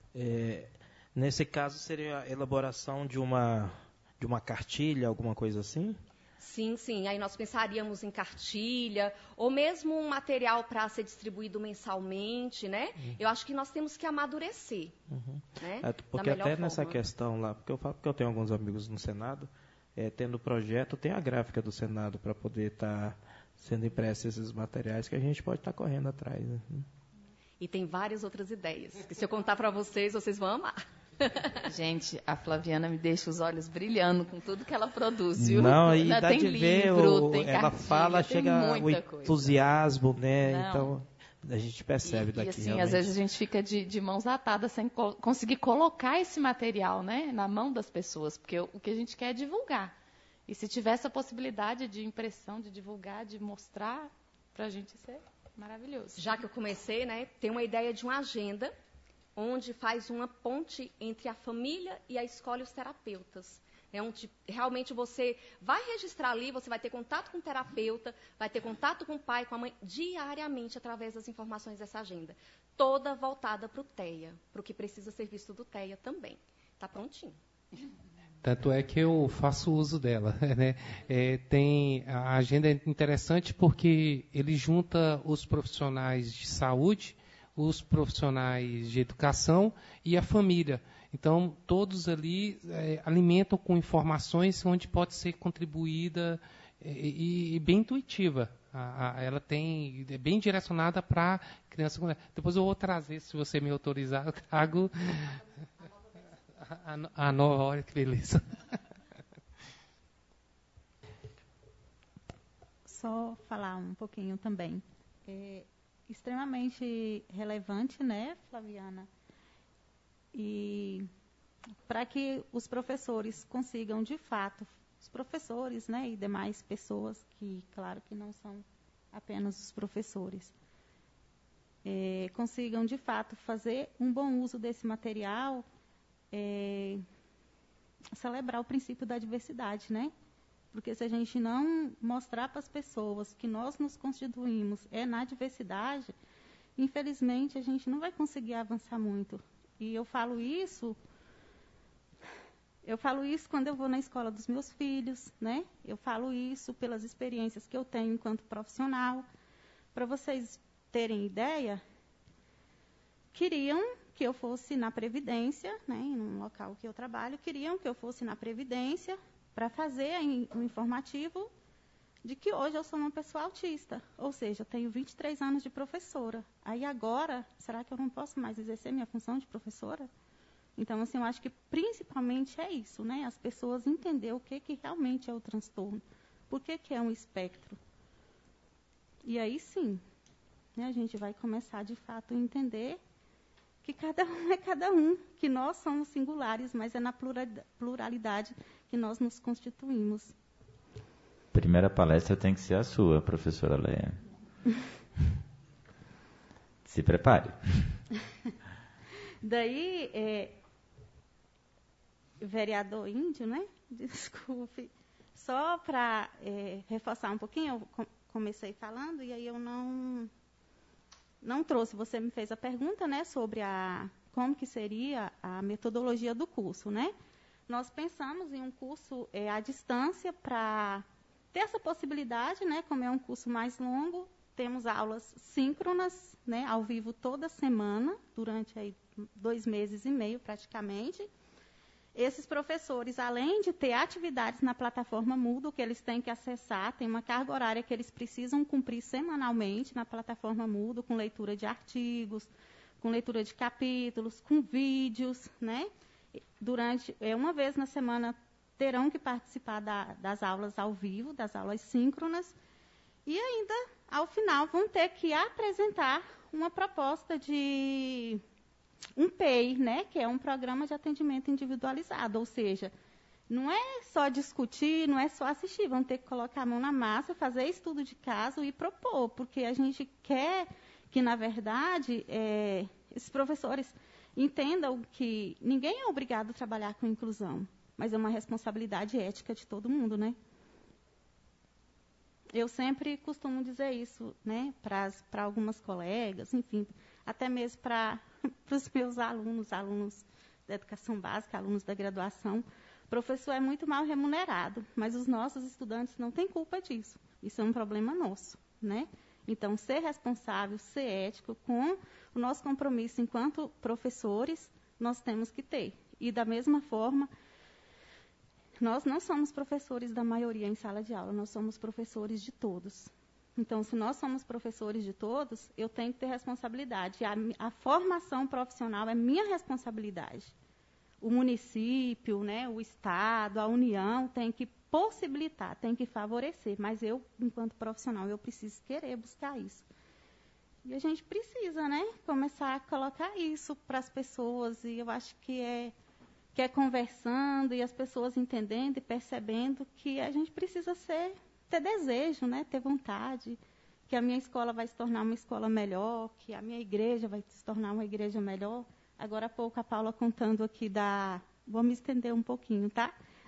É, nesse caso, seria a elaboração de uma, de uma cartilha, alguma coisa assim? Sim, sim. Aí nós pensaríamos em cartilha, ou mesmo um material para ser distribuído mensalmente, né? Uhum. Eu acho que nós temos que amadurecer. Uhum. Né? É, porque até forma. Nessa questão lá, porque eu falo porque eu tenho alguns amigos no Senado, é, tendo o projeto, tem a gráfica do Senado para poder estar tá sendo impresso esses materiais que a gente pode estar tá correndo atrás. Né? E tem várias outras ideias, que se eu contar para vocês, vocês vão amar. Gente, a Flaviana me deixa os olhos brilhando com tudo que ela produz, viu? Não, e dá tem de ver, livro, o, tem ela cartilha, fala, chega o entusiasmo, coisa. né? Não. Então, a gente percebe e, daqui. E assim, realmente. às vezes a gente fica de, de mãos atadas sem co- conseguir colocar esse material, né, na mão das pessoas, porque o, o que a gente quer é divulgar. E se tiver essa possibilidade de impressão, de divulgar, de mostrar, pra gente isso é maravilhoso. Já que eu comecei, né, tem uma ideia de uma agenda onde faz uma ponte entre a família e a escola e os terapeutas. É onde realmente você vai registrar ali, você vai ter contato com o terapeuta, vai ter contato com o pai, com a mãe, diariamente através das informações dessa agenda. Toda voltada para o T E A, para o que precisa ser visto do T E A também. Está prontinho. Tanto é que eu faço uso dela. Né? É, tem, a agenda é interessante porque ele junta os profissionais de saúde, os profissionais de educação e a família. Então, todos ali é, alimentam com informações onde pode ser contribuída e, e bem intuitiva. A, a, ela tem, é bem direcionada para criança. Depois eu vou trazer, se você me autorizar, eu trago a, a, a nova hora, que beleza. Só falar um pouquinho também. É, extremamente relevante, né, Flaviana? E para que os professores consigam, de fato, os professores, né, e demais pessoas, que, claro, que não são apenas os professores, é, consigam, de fato, fazer um bom uso desse material, é, celebrar o princípio da diversidade, né? Porque se a gente não mostrar para as pessoas que nós nos constituímos é na diversidade, infelizmente a gente não vai conseguir avançar muito. E eu falo isso, eu falo isso quando eu vou na escola dos meus filhos, né? Eu falo isso pelas experiências que eu tenho enquanto profissional. Para vocês terem ideia, queriam que eu fosse na Previdência, né, em um local que eu trabalho, queriam que eu fosse na Previdência para fazer um informativo de que hoje eu sou uma pessoa autista. Ou seja, eu tenho vinte e três anos de professora. Aí agora, será que eu não posso mais exercer minha função de professora? Então, assim, eu acho que principalmente é isso, né? As pessoas entenderem o que, que realmente é o transtorno. Por que, que é um espectro? E aí sim, né, a gente vai começar de fato a entender que cada um é cada um, que nós somos singulares, mas é na pluralidade que nós nos constituímos. Primeira palestra tem que ser a sua, professora Leia. Se prepare. Daí, é, vereador Índio, né? Desculpe. Só para é, reforçar um pouquinho, eu com, comecei falando e aí eu não, não trouxe. Você me fez a pergunta, né, sobre a, como que seria a metodologia do curso, né? Nós pensamos em um curso é, à distância para ter essa possibilidade, né, como é um curso mais longo, temos aulas síncronas, né, ao vivo toda semana, durante aí, dois meses e meio praticamente. Esses professores, além de ter atividades na plataforma Moodle, que eles têm que acessar, tem uma carga horária que eles precisam cumprir semanalmente na plataforma Moodle, com leitura de artigos, com leitura de capítulos, com vídeos, né? Durante, é, uma vez na semana, terão que participar da, das aulas ao vivo, das aulas síncronas, e ainda, ao final, vão ter que apresentar uma proposta de um P E I, né, que é um programa de atendimento individualizado, ou seja, não é só discutir, não é só assistir, vão ter que colocar a mão na massa, fazer estudo de caso e propor, porque a gente quer que, na verdade, é, esses professores entendam que ninguém é obrigado a trabalhar com inclusão, mas é uma responsabilidade ética de todo mundo, né? Eu sempre costumo dizer isso, né, para algumas colegas, enfim, até mesmo para os meus alunos, alunos da educação básica, alunos da graduação. O professor é muito mal remunerado, mas os nossos estudantes não têm culpa disso. Isso é um problema nosso, né? Então, ser responsável, ser ético, com o nosso compromisso enquanto professores, nós temos que ter. E, da mesma forma, nós não somos professores da maioria em sala de aula, nós somos professores de todos. Então, se nós somos professores de todos, eu tenho que ter responsabilidade. A, a formação profissional é minha responsabilidade. O município, né, o Estado, a União tem que possibilitar, tem que favorecer. Mas eu, enquanto profissional, eu preciso querer buscar isso. E a gente precisa, né, começar a colocar isso para as pessoas. E eu acho que é, que é conversando e as pessoas entendendo e percebendo que a gente precisa ser... ter desejo, né? Ter vontade, que a minha escola vai se tornar uma escola melhor, que a minha igreja vai se tornar uma igreja melhor. Agora há pouco a Paula contando aqui da... Vou me estender um pouquinho, tá?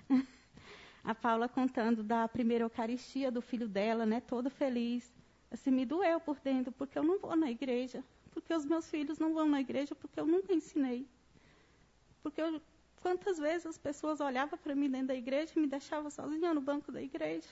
A Paula contando da primeira Eucaristia do filho dela, né? Todo feliz. Assim, me doeu por dentro, porque eu não vou na igreja. Porque os meus filhos não vão na igreja, porque eu nunca ensinei. Porque eu... quantas vezes as pessoas olhavam para mim dentro da igreja e me deixavam sozinha no banco da igreja.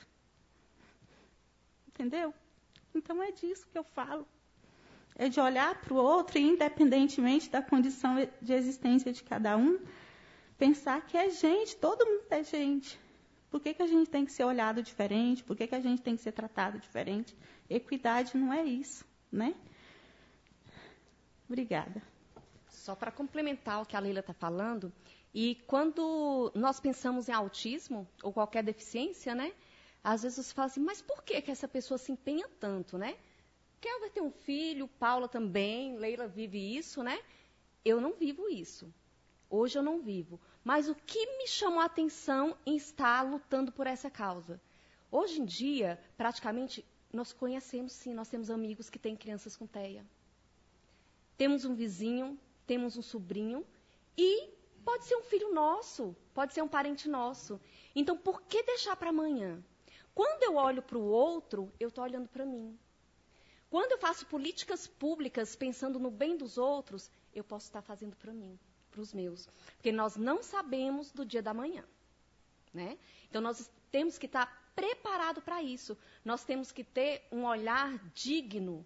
Entendeu? Então, é disso que eu falo. É de olhar para o outro, e, independentemente da condição de existência de cada um, pensar que é gente, todo mundo é gente. Por que, que a gente tem que ser olhado diferente? Por que, que a gente tem que ser tratado diferente? Equidade não é isso, né? Obrigada. Só para complementar o que a Leila está falando, e quando nós pensamos em autismo, ou qualquer deficiência, né? Às vezes você fala assim, mas por que, que essa pessoa se empenha tanto, né? Quer vai ter um filho, Paula também, Leila vive isso, né? Eu não vivo isso. Hoje eu não vivo. Mas o que me chamou a atenção em estar lutando por essa causa? Hoje em dia, praticamente, nós conhecemos, sim, nós temos amigos que têm crianças com T E A. Temos um vizinho, temos um sobrinho e pode ser um filho nosso, pode ser um parente nosso. Então, por que deixar para amanhã? Quando eu olho para o outro, eu estou olhando para mim. Quando eu faço políticas públicas pensando no bem dos outros, eu posso estar fazendo para mim, para os meus. Porque nós não sabemos do dia da manhã, né? Então, nós temos que estar preparados para isso. Nós temos que ter um olhar digno,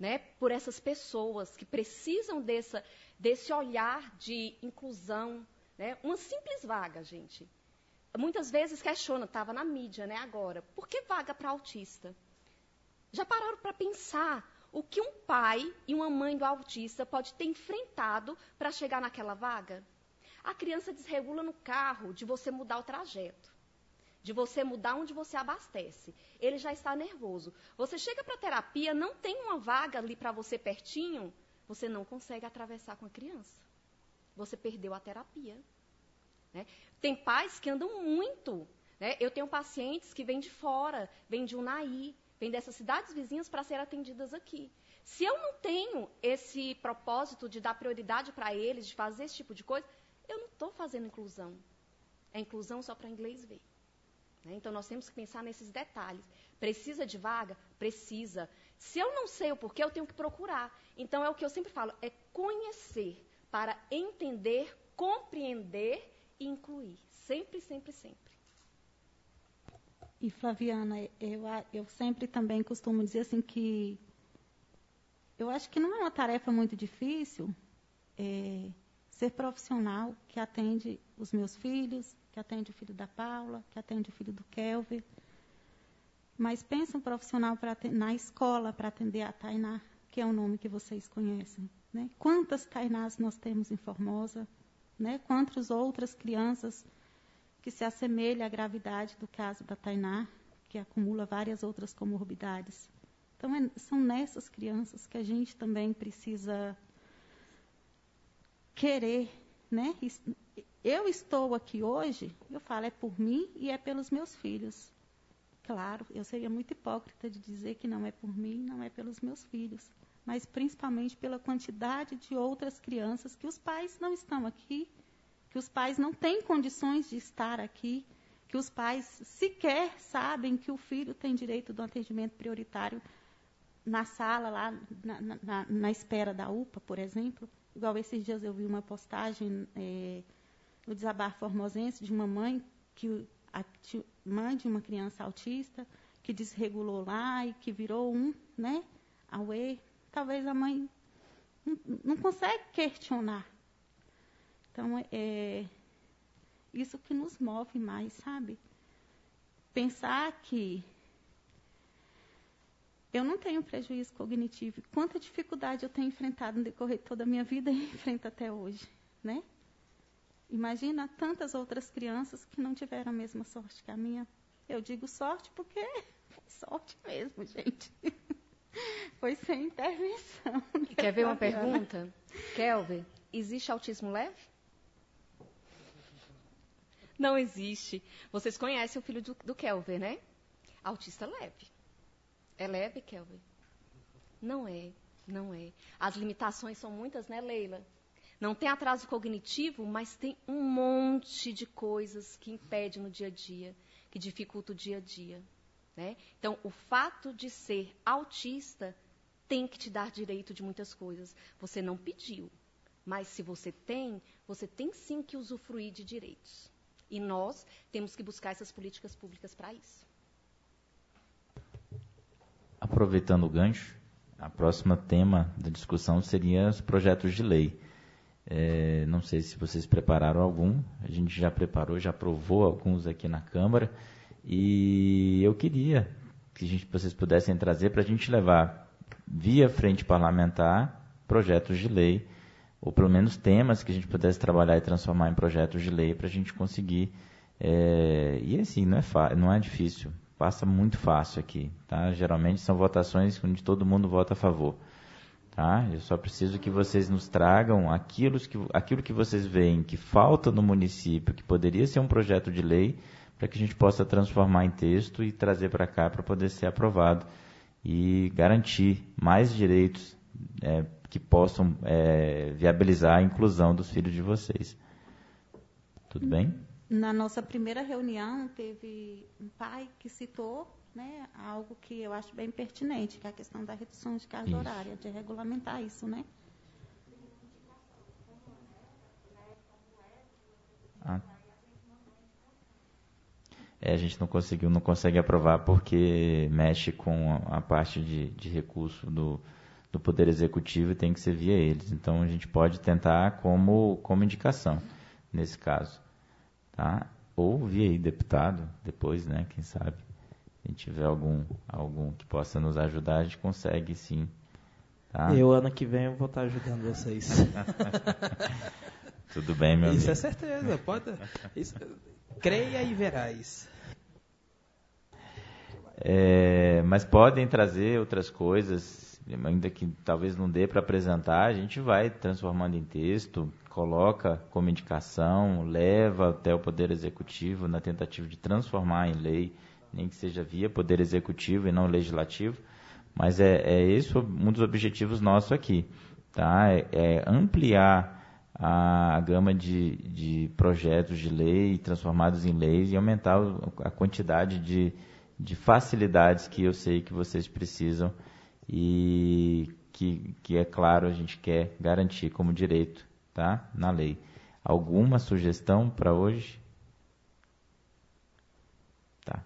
né, por essas pessoas que precisam dessa, desse olhar de inclusão, né? Uma simples vaga, gente. Muitas vezes questiona, estava na mídia, né, agora, por que vaga para autista? Já pararam para pensar o que um pai e uma mãe do autista pode ter enfrentado para chegar naquela vaga? A criança desregula no carro de você mudar o trajeto, de você mudar onde você abastece. Ele já está nervoso. Você chega para a terapia, não tem uma vaga ali para você pertinho, você não consegue atravessar com a criança. Você perdeu a terapia. Né? Tem pais que andam muito. Né? Eu tenho pacientes que vêm de fora, vêm de Unai, vêm dessas cidades vizinhas para serem atendidas aqui. Se eu não tenho esse propósito de dar prioridade para eles, de fazer esse tipo de coisa, eu não estou fazendo inclusão. É inclusão só para inglês ver. Né? Então, nós temos que pensar nesses detalhes. Precisa de vaga? Precisa. Se eu não sei o porquê, eu tenho que procurar. Então, é o que eu sempre falo, é conhecer para entender, compreender e incluir. Sempre, sempre, sempre. E, Flaviana, eu, eu sempre também costumo dizer assim que eu acho que não é uma tarefa muito difícil é, ser profissional que atende os meus filhos, que atende o filho da Paula, que atende o filho do Kelvin. Mas pensa um profissional pra, na escola para atender a Tainá, que é o nome que vocês conhecem. Né? Quantas Tainás nós temos em Formosa? Né? Quantas outras crianças que se assemelham à gravidade do caso da Tainá, que acumula várias outras comorbidades. Então, é, são nessas crianças que a gente também precisa querer. Né? Eu estou aqui hoje, eu falo, é por mim e é pelos meus filhos. Claro, eu seria muito hipócrita de dizer que não é por mim, não é pelos meus filhos, mas principalmente pela quantidade de outras crianças que os pais não estão aqui, que os pais não têm condições de estar aqui, que os pais sequer sabem que o filho tem direito do atendimento prioritário na sala, lá na, na, na espera da U P A, por exemplo. Igual esses dias eu vi uma postagem é, no Desabafo Formosense de uma mãe, que, a, mãe de uma criança autista, que desregulou lá e que virou um, né, auê. Talvez a mãe não, não consegue questionar. Então, é isso que nos move mais, sabe? Pensar que eu não tenho prejuízo cognitivo. Quanta dificuldade eu tenho enfrentado no decorrer de toda a minha vida e enfrento até hoje, né? Imagina tantas outras crianças que não tiveram a mesma sorte que a minha. Eu digo sorte porque foi sorte mesmo, gente. Foi sem intervenção. Quer ver uma pergunta? Kelvin, existe autismo leve? Não existe. Vocês conhecem o filho do, do Kelvin, né? Autista leve. É leve, Kelvin? Não é, não é. As limitações são muitas, né, Leila? Não tem atraso cognitivo, mas tem um monte de coisas que impedem no dia a dia, que dificultam o dia a dia. Né? Então, o fato de ser autista tem que te dar direito de muitas coisas. Você não pediu, mas se você tem, você tem sim que usufruir de direitos. E nós temos que buscar essas políticas públicas para isso. Aproveitando o gancho, a próxima tema da discussão seria os projetos de lei. É, não sei se vocês prepararam algum, a gente já preparou, já aprovou alguns aqui na Câmara, e eu queria que a gente, vocês pudessem trazer para a gente levar via frente parlamentar projetos de lei, ou pelo menos temas que a gente pudesse trabalhar e transformar em projetos de lei para a gente conseguir. É, e assim, não é, não é difícil, passa muito fácil aqui. Tá? Geralmente são votações onde todo mundo vota a favor. Tá? Eu só preciso que vocês nos tragam aquilo que, aquilo que vocês veem que falta no município, que poderia ser um projeto de lei, para que a gente possa transformar em texto e trazer para cá para poder ser aprovado e garantir mais direitos é, que possam é, viabilizar a inclusão dos filhos de vocês. Tudo bem? Na nossa primeira reunião, teve um pai que citou, né, algo que eu acho bem pertinente, que é a questão da redução de carga isso. horária, de regulamentar isso, né? Ah. É, a gente não conseguiu, não consegue aprovar porque mexe com a parte de, de recurso do, do Poder Executivo e tem que ser via eles. Então, a gente pode tentar como, como indicação, nesse caso. Tá? Ou via aí deputado, depois, né, quem sabe. Se tiver algum, algum que possa nos ajudar, a gente consegue sim. Tá? Eu, ano que vem, eu vou estar ajudando vocês. Tudo bem, meu Isso amigo. é certeza. Pode, isso, creia e verás. É, mas podem trazer outras coisas, ainda que talvez não dê para apresentar, a gente vai transformando em texto, coloca como indicação, leva até o Poder Executivo na tentativa de transformar em lei, nem que seja via Poder Executivo e não Legislativo, mas é, é esse um dos objetivos nossos aqui, tá? É, é ampliar a, a gama de, de projetos de lei transformados em leis e aumentar a quantidade de de facilidades que eu sei que vocês precisam e que, que, é claro, a gente quer garantir como direito, tá? Na lei. Alguma sugestão para hoje? Tá.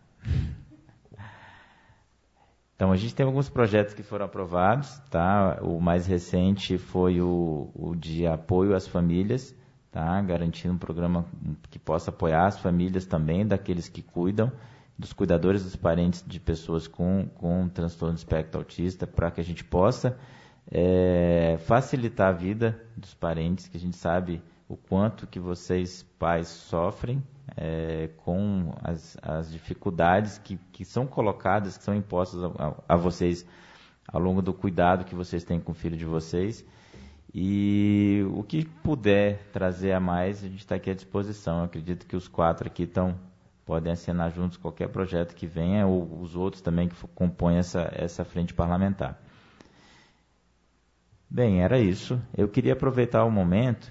Então, a gente tem alguns projetos que foram aprovados, tá? O mais recente foi o, o de apoio às famílias, tá? Garantindo um programa que possa apoiar as famílias também, daqueles que cuidam, dos cuidadores dos parentes de pessoas com, com transtorno de espectro autista, para que a gente possa é, facilitar a vida dos parentes, que a gente sabe o quanto que vocês, pais, sofrem é, com as, as dificuldades que, que são colocadas, que são impostas a, a vocês ao longo do cuidado que vocês têm com o filho de vocês. E o que puder trazer a mais, a gente está aqui à disposição. Eu acredito que os quatro aqui estão... podem assinar juntos qualquer projeto que venha, ou os outros também que compõem essa, essa frente parlamentar. Bem, era isso. Eu queria aproveitar o momento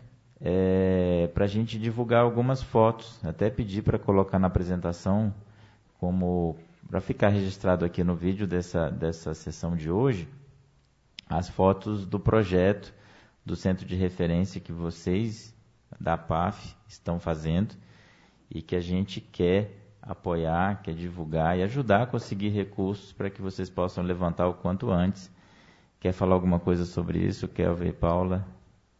é, para a gente divulgar algumas fotos, até pedir para colocar na apresentação, como para ficar registrado aqui no vídeo dessa, dessa sessão de hoje, as fotos do projeto do Centro de Referência que vocês, da P A F, estão fazendo, e que a gente quer apoiar, quer divulgar e ajudar a conseguir recursos para que vocês possam levantar o quanto antes. Quer falar alguma coisa sobre isso? Quer ver, Paula?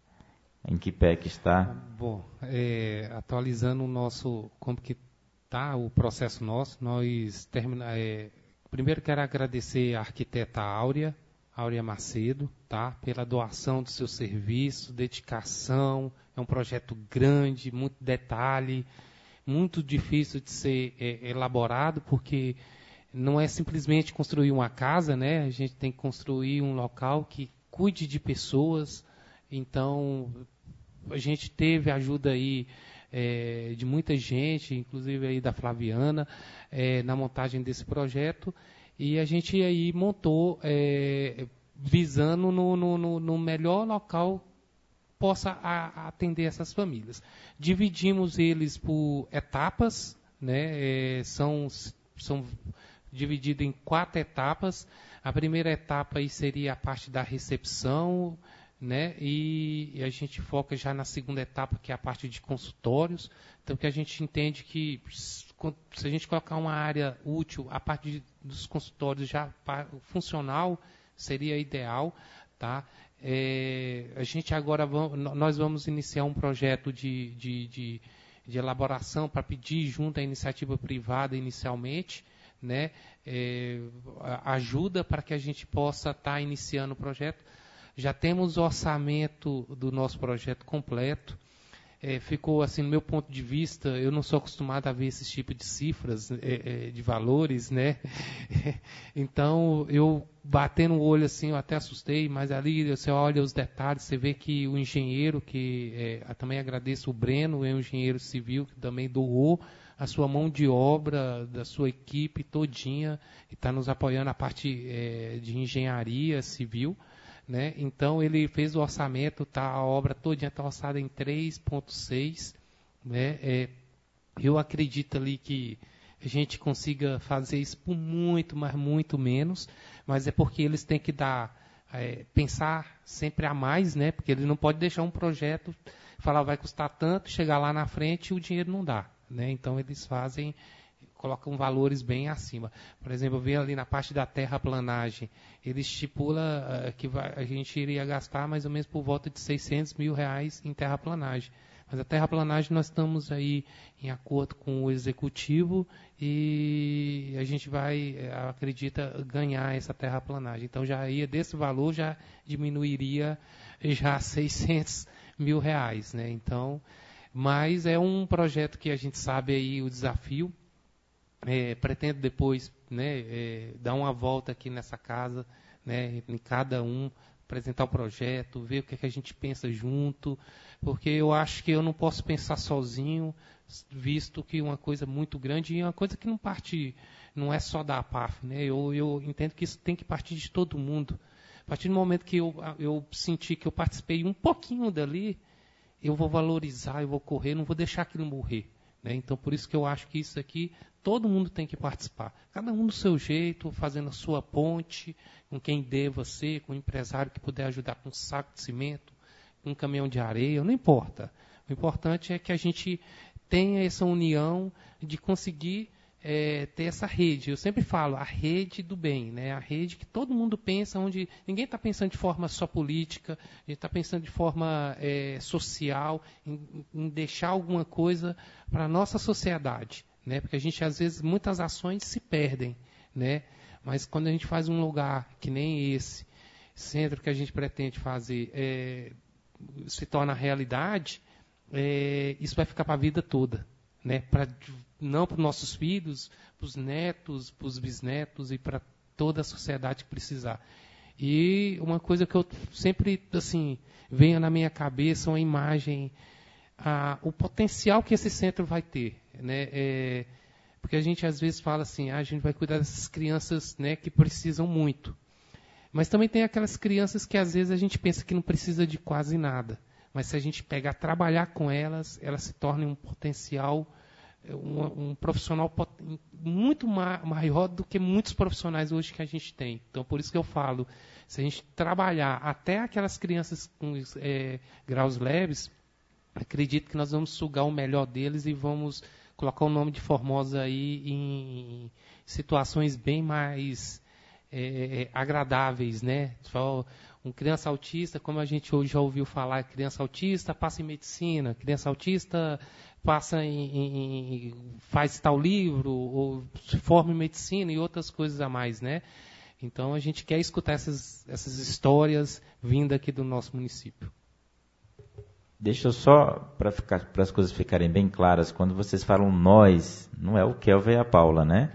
Em que pé que está? Bom, é, atualizando o nosso, como que está o processo nosso, nós termina, é, primeiro quero agradecer a arquiteta Áurea, Áurea Macedo, tá, pela doação do seu serviço, dedicação. É um projeto grande, muito detalhe, muito difícil de ser é, elaborado, porque não é simplesmente construir uma casa, né? A gente tem que construir um local que cuide de pessoas. Então, a gente teve ajuda aí é, de muita gente, inclusive aí da Flaviana, é, na montagem desse projeto, e a gente aí montou é, visando no, no, no melhor local possa a, atender essas famílias. Dividimos eles por etapas, né? É, são, são divididos em quatro etapas. A primeira etapa aí seria a parte da recepção, né? E, e a gente foca já na segunda etapa, que é a parte de consultórios. Então, que a gente entende que se a gente colocar uma área útil, a parte de, dos consultórios já funcional seria ideal, tá? É, a gente agora vamos, nós vamos iniciar um projeto de, de, de, de elaboração para pedir junto à iniciativa privada inicialmente, né, é, ajuda para que a gente possa estar tá iniciando o projeto. Já temos o orçamento do nosso projeto completo. É, ficou assim, no meu ponto de vista, eu não sou acostumado a ver esse tipo de cifras, é, é, de valores, né? Então, eu batendo o olho assim, eu até assustei, mas ali você olha os detalhes, você vê que o engenheiro, que é, também agradeço o Breno, é um engenheiro civil, que também doou a sua mão de obra, da sua equipe todinha, e está nos apoiando a parte é, de engenharia civil. Né? Então, ele fez o orçamento, tá, a obra toda está orçada em três vírgula seis. Né? É, eu acredito ali que a gente consiga fazer isso por muito, mas muito menos, mas é porque eles têm que dar, é, pensar sempre a mais, né? Porque eles não podem deixar um projeto, falar vai custar tanto, chegar lá na frente e o dinheiro não dá. Né? Então, eles fazem colocam valores bem acima. Por exemplo, eu vi ali na parte da terraplanagem, ele estipula uh, que vai, a gente iria gastar mais ou menos por volta de seiscentos mil reais em terraplanagem. Mas a terraplanagem nós estamos aí em acordo com o executivo e a gente vai, acredita, ganhar essa terraplanagem. Então já ia desse valor, já diminuiria já seiscentos mil reais, né? Então, mas é um projeto que a gente sabe aí o desafio. É, pretendo depois, né, é, dar uma volta aqui nessa casa, né, em cada um, apresentar o projeto, ver o que, é que a gente pensa junto, porque eu acho que eu não posso pensar sozinho, visto que uma coisa muito grande e uma coisa que não parte, não é só da A P A F, né? Eu, eu entendo que isso tem que partir de todo mundo. A partir do momento que eu, eu senti que eu participei um pouquinho dali, eu vou valorizar, eu vou correr, não vou deixar aquilo morrer. Né? Então, por isso que eu acho que isso aqui, todo mundo tem que participar. Cada um do seu jeito, fazendo a sua ponte, com quem deva ser, com o empresário que puder ajudar com um saco de cimento, com um caminhão de areia, não importa. O importante é que a gente tenha essa união de conseguir é, ter essa rede. Eu sempre falo, a rede do bem, né? A rede que todo mundo pensa, onde ninguém está pensando de forma só política, a gente está pensando de forma é, social, em, em deixar alguma coisa para a nossa sociedade. Né? Porque a gente, às vezes, muitas ações se perdem. Né? Mas quando a gente faz um lugar que nem esse, centro que a gente pretende fazer, é, se torna realidade, é, isso vai ficar para a vida toda. Né? Pra, não para os nossos filhos, para os netos, para os bisnetos e para toda a sociedade que precisar. E uma coisa que eu sempre assim, venho na minha cabeça, uma imagem, a, o potencial que esse centro vai ter. Né? É, porque a gente às vezes fala assim, ah, a gente vai cuidar dessas crianças, né, que precisam muito. Mas também tem aquelas crianças que às vezes a gente pensa que não precisa de quase nada. Mas se a gente pegar, trabalhar com elas, elas se tornam um potencial, um, um profissional muito ma- maior do que muitos profissionais hoje que a gente tem. Então, por isso que eu falo, se a gente trabalhar até aquelas crianças com é, graus leves, acredito que nós vamos sugar o melhor deles e vamos colocar o nome de Formosa aí em situações bem mais é, agradáveis, né? Só um criança autista, como a gente hoje já ouviu falar, criança autista passa em medicina, criança autista passa em, em faz tal livro, ou se forma em medicina e outras coisas a mais, né? Então a gente quer escutar essas, essas histórias vindo aqui do nosso município. Deixa eu só, para as coisas ficarem bem claras, quando vocês falam nós, não é o Kelvin e a Paula, né?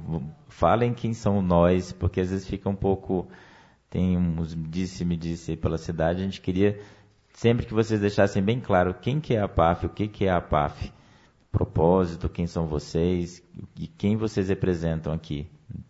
Falem quem são nós, porque às vezes fica um pouco, tem uns disse-me disse pela cidade, a gente queria sempre que vocês deixassem bem claro quem que é a P A F, o que que é a P A F, propósito, quem são vocês e quem vocês representam aqui.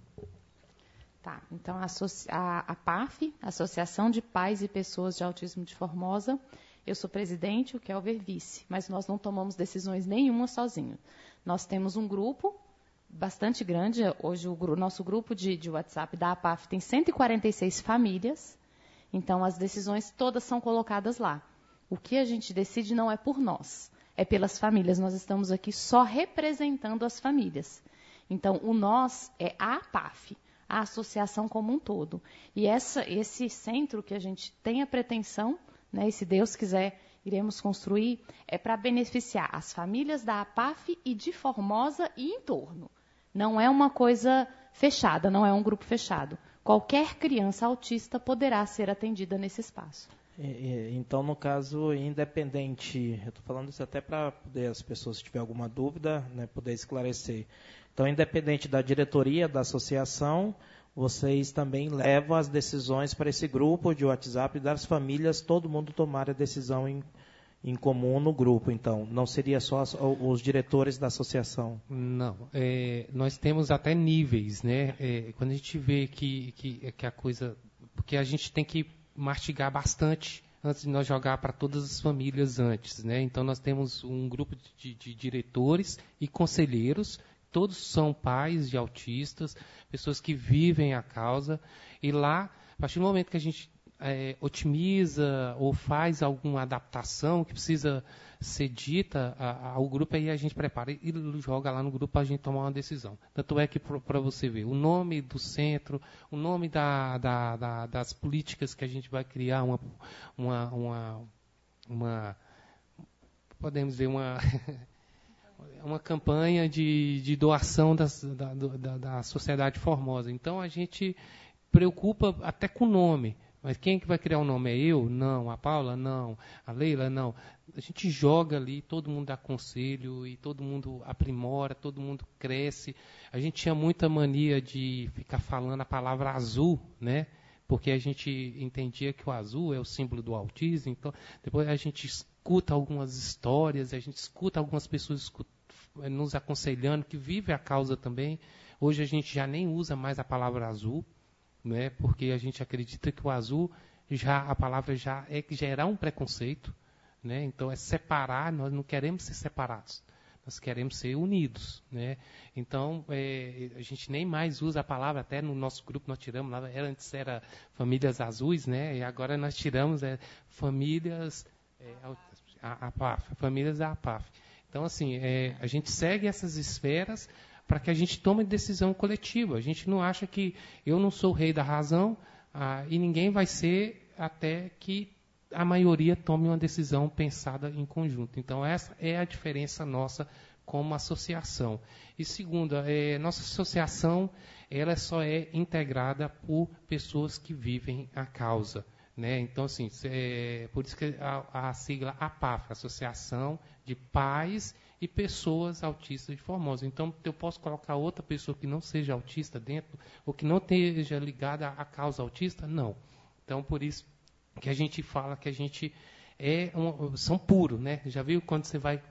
Tá, então a, a, a P A F, Associação de Pais e Pessoas de Autismo de Formosa, eu sou presidente, o Kelvin vice, mas nós não tomamos decisões nenhuma sozinhos. Nós temos um grupo bastante grande, hoje o nosso grupo de, de WhatsApp da A P A F tem cento e quarenta e seis famílias, então as decisões todas são colocadas lá. O que a gente decide não é por nós, é pelas famílias, nós estamos aqui só representando as famílias. Então o nós é a A P A F, a associação como um todo. E essa, esse centro que a gente tem a pretensão, né, e se Deus quiser, iremos construir, é para beneficiar as famílias da A P A F e de Formosa e em torno. Não é uma coisa fechada, não é um grupo fechado. Qualquer criança autista poderá ser atendida nesse espaço. Então, no caso, independente, eu estou falando isso até para poder as pessoas, se tiver alguma dúvida, né, poder esclarecer. Então, independente da diretoria da associação, vocês também levam as decisões para esse grupo de WhatsApp das famílias, todo mundo tomar a decisão em, em comum no grupo, então. Não seria só as, os diretores da associação? Não. É, nós temos até níveis, né? É, quando a gente vê que, que, que a coisa... Porque a gente tem que mastigar bastante antes de nós jogar para todas as famílias antes, né? Então, nós temos um grupo de, de diretores e conselheiros. Todos são pais de autistas, pessoas que vivem a causa. E lá, a partir do momento que a gente é, otimiza ou faz alguma adaptação que precisa ser dita a, ao grupo, aí a gente prepara e joga lá no grupo para a gente tomar uma decisão. Tanto é que, para você ver, o nome do centro, o nome da, da, da, das políticas que a gente vai criar, uma, uma, uma, uma podemos dizer, uma, uma campanha de, de doação das, da, da, da sociedade Formosa. Então, a gente preocupa até com o nome. Mas quem é que vai criar o nome? É eu? Não. A Paula? Não. A Leila? Não. A gente joga ali, todo mundo dá conselho e todo mundo aprimora, todo mundo cresce. A gente tinha muita mania de ficar falando a palavra azul, né? Porque a gente entendia que o azul é o símbolo do autismo. Então, depois a gente escuta algumas histórias, a gente escuta algumas pessoas escuta, nos aconselhando, que vivem a causa também. Hoje a gente já nem usa mais a palavra azul, né? Porque a gente acredita que o azul, já a palavra já é que gerar um preconceito, né? Então é separar, nós não queremos ser separados, nós queremos ser unidos, né? Então é, a gente nem mais usa a palavra, até no nosso grupo nós tiramos, lá, era, antes era famílias azuis, né? E agora nós tiramos é, famílias é, a, a P A F, famílias da P A F. Então assim, é, a gente segue essas esferas para que a gente tome decisão coletiva. A gente não acha que eu não sou o rei da razão ah, e ninguém vai ser até que a maioria tome uma decisão pensada em conjunto. Então, essa é a diferença nossa como associação. E segunda, é, nossa associação ela só é integrada por pessoas que vivem a causa, né? Então, assim, é, por isso que a, a sigla A P A F, Associação de Pais e Pessoas Autistas de Formosa. Então, eu posso colocar outra pessoa que não seja autista dentro, ou que não esteja ligada à causa autista? Não. Então, por isso que a gente fala que a gente é um, são puros, né? Já viu quando você vai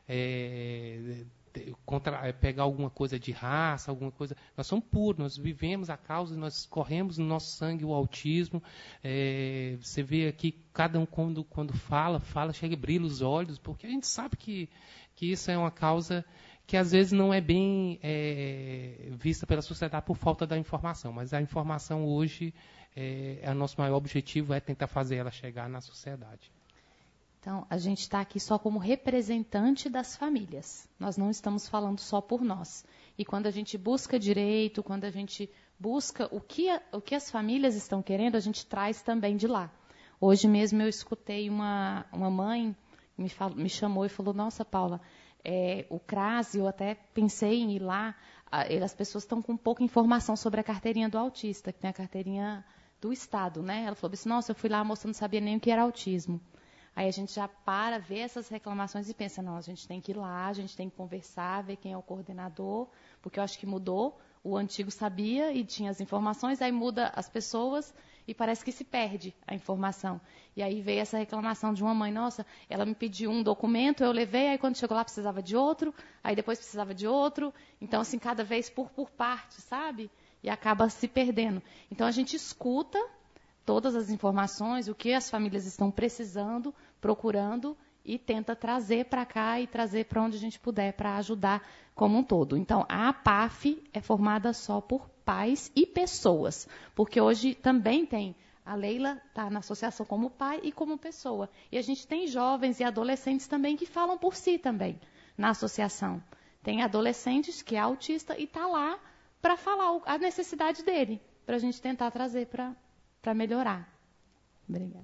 é, contra, pegar alguma coisa de raça, alguma coisa? Nós somos puros, nós vivemos a causa, nós corremos no nosso sangue o autismo. É, você vê aqui, cada um quando, quando fala, fala, chega e brilha os olhos, porque a gente sabe que, que isso é uma causa que às vezes não é bem é, vista pela sociedade por falta da informação, mas a informação hoje, é, é o nosso maior objetivo, é tentar fazer ela chegar na sociedade. Então, a gente está aqui só como representante das famílias. Nós não estamos falando só por nós. E quando a gente busca direito, quando a gente busca o que, a, o que as famílias estão querendo, a gente traz também de lá. Hoje mesmo eu escutei uma, uma mãe me, fal, me chamou e falou, nossa, Paula, é, o CRAS, eu até pensei em ir lá, a, as pessoas estão com pouca informação sobre a carteirinha do autista, que tem a carteirinha do Estado, né? Ela falou assim, nossa, eu fui lá, a moça não sabia nem o que era autismo. Aí a gente já para, vê essas reclamações e pensa, não, a gente tem que ir lá, a gente tem que conversar, ver quem é o coordenador, porque eu acho que mudou, o antigo sabia e tinha as informações, aí muda as pessoas e parece que se perde a informação. E aí veio essa reclamação de uma mãe, nossa, ela me pediu um documento, eu levei, aí quando chegou lá precisava de outro, aí depois precisava de outro, então assim, cada vez por, por parte, sabe? E acaba se perdendo. Então a gente escuta todas as informações, o que as famílias estão precisando, procurando, e tenta trazer para cá e trazer para onde a gente puder para ajudar como um todo. Então, a P A F é formada só por pais e pessoas, porque hoje também tem, a Leila está na associação como pai e como pessoa. E a gente tem jovens e adolescentes também que falam por si também na associação. Tem adolescentes que é autista e está lá para falar a necessidade dele, para a gente tentar trazer para para melhorar. Obrigada.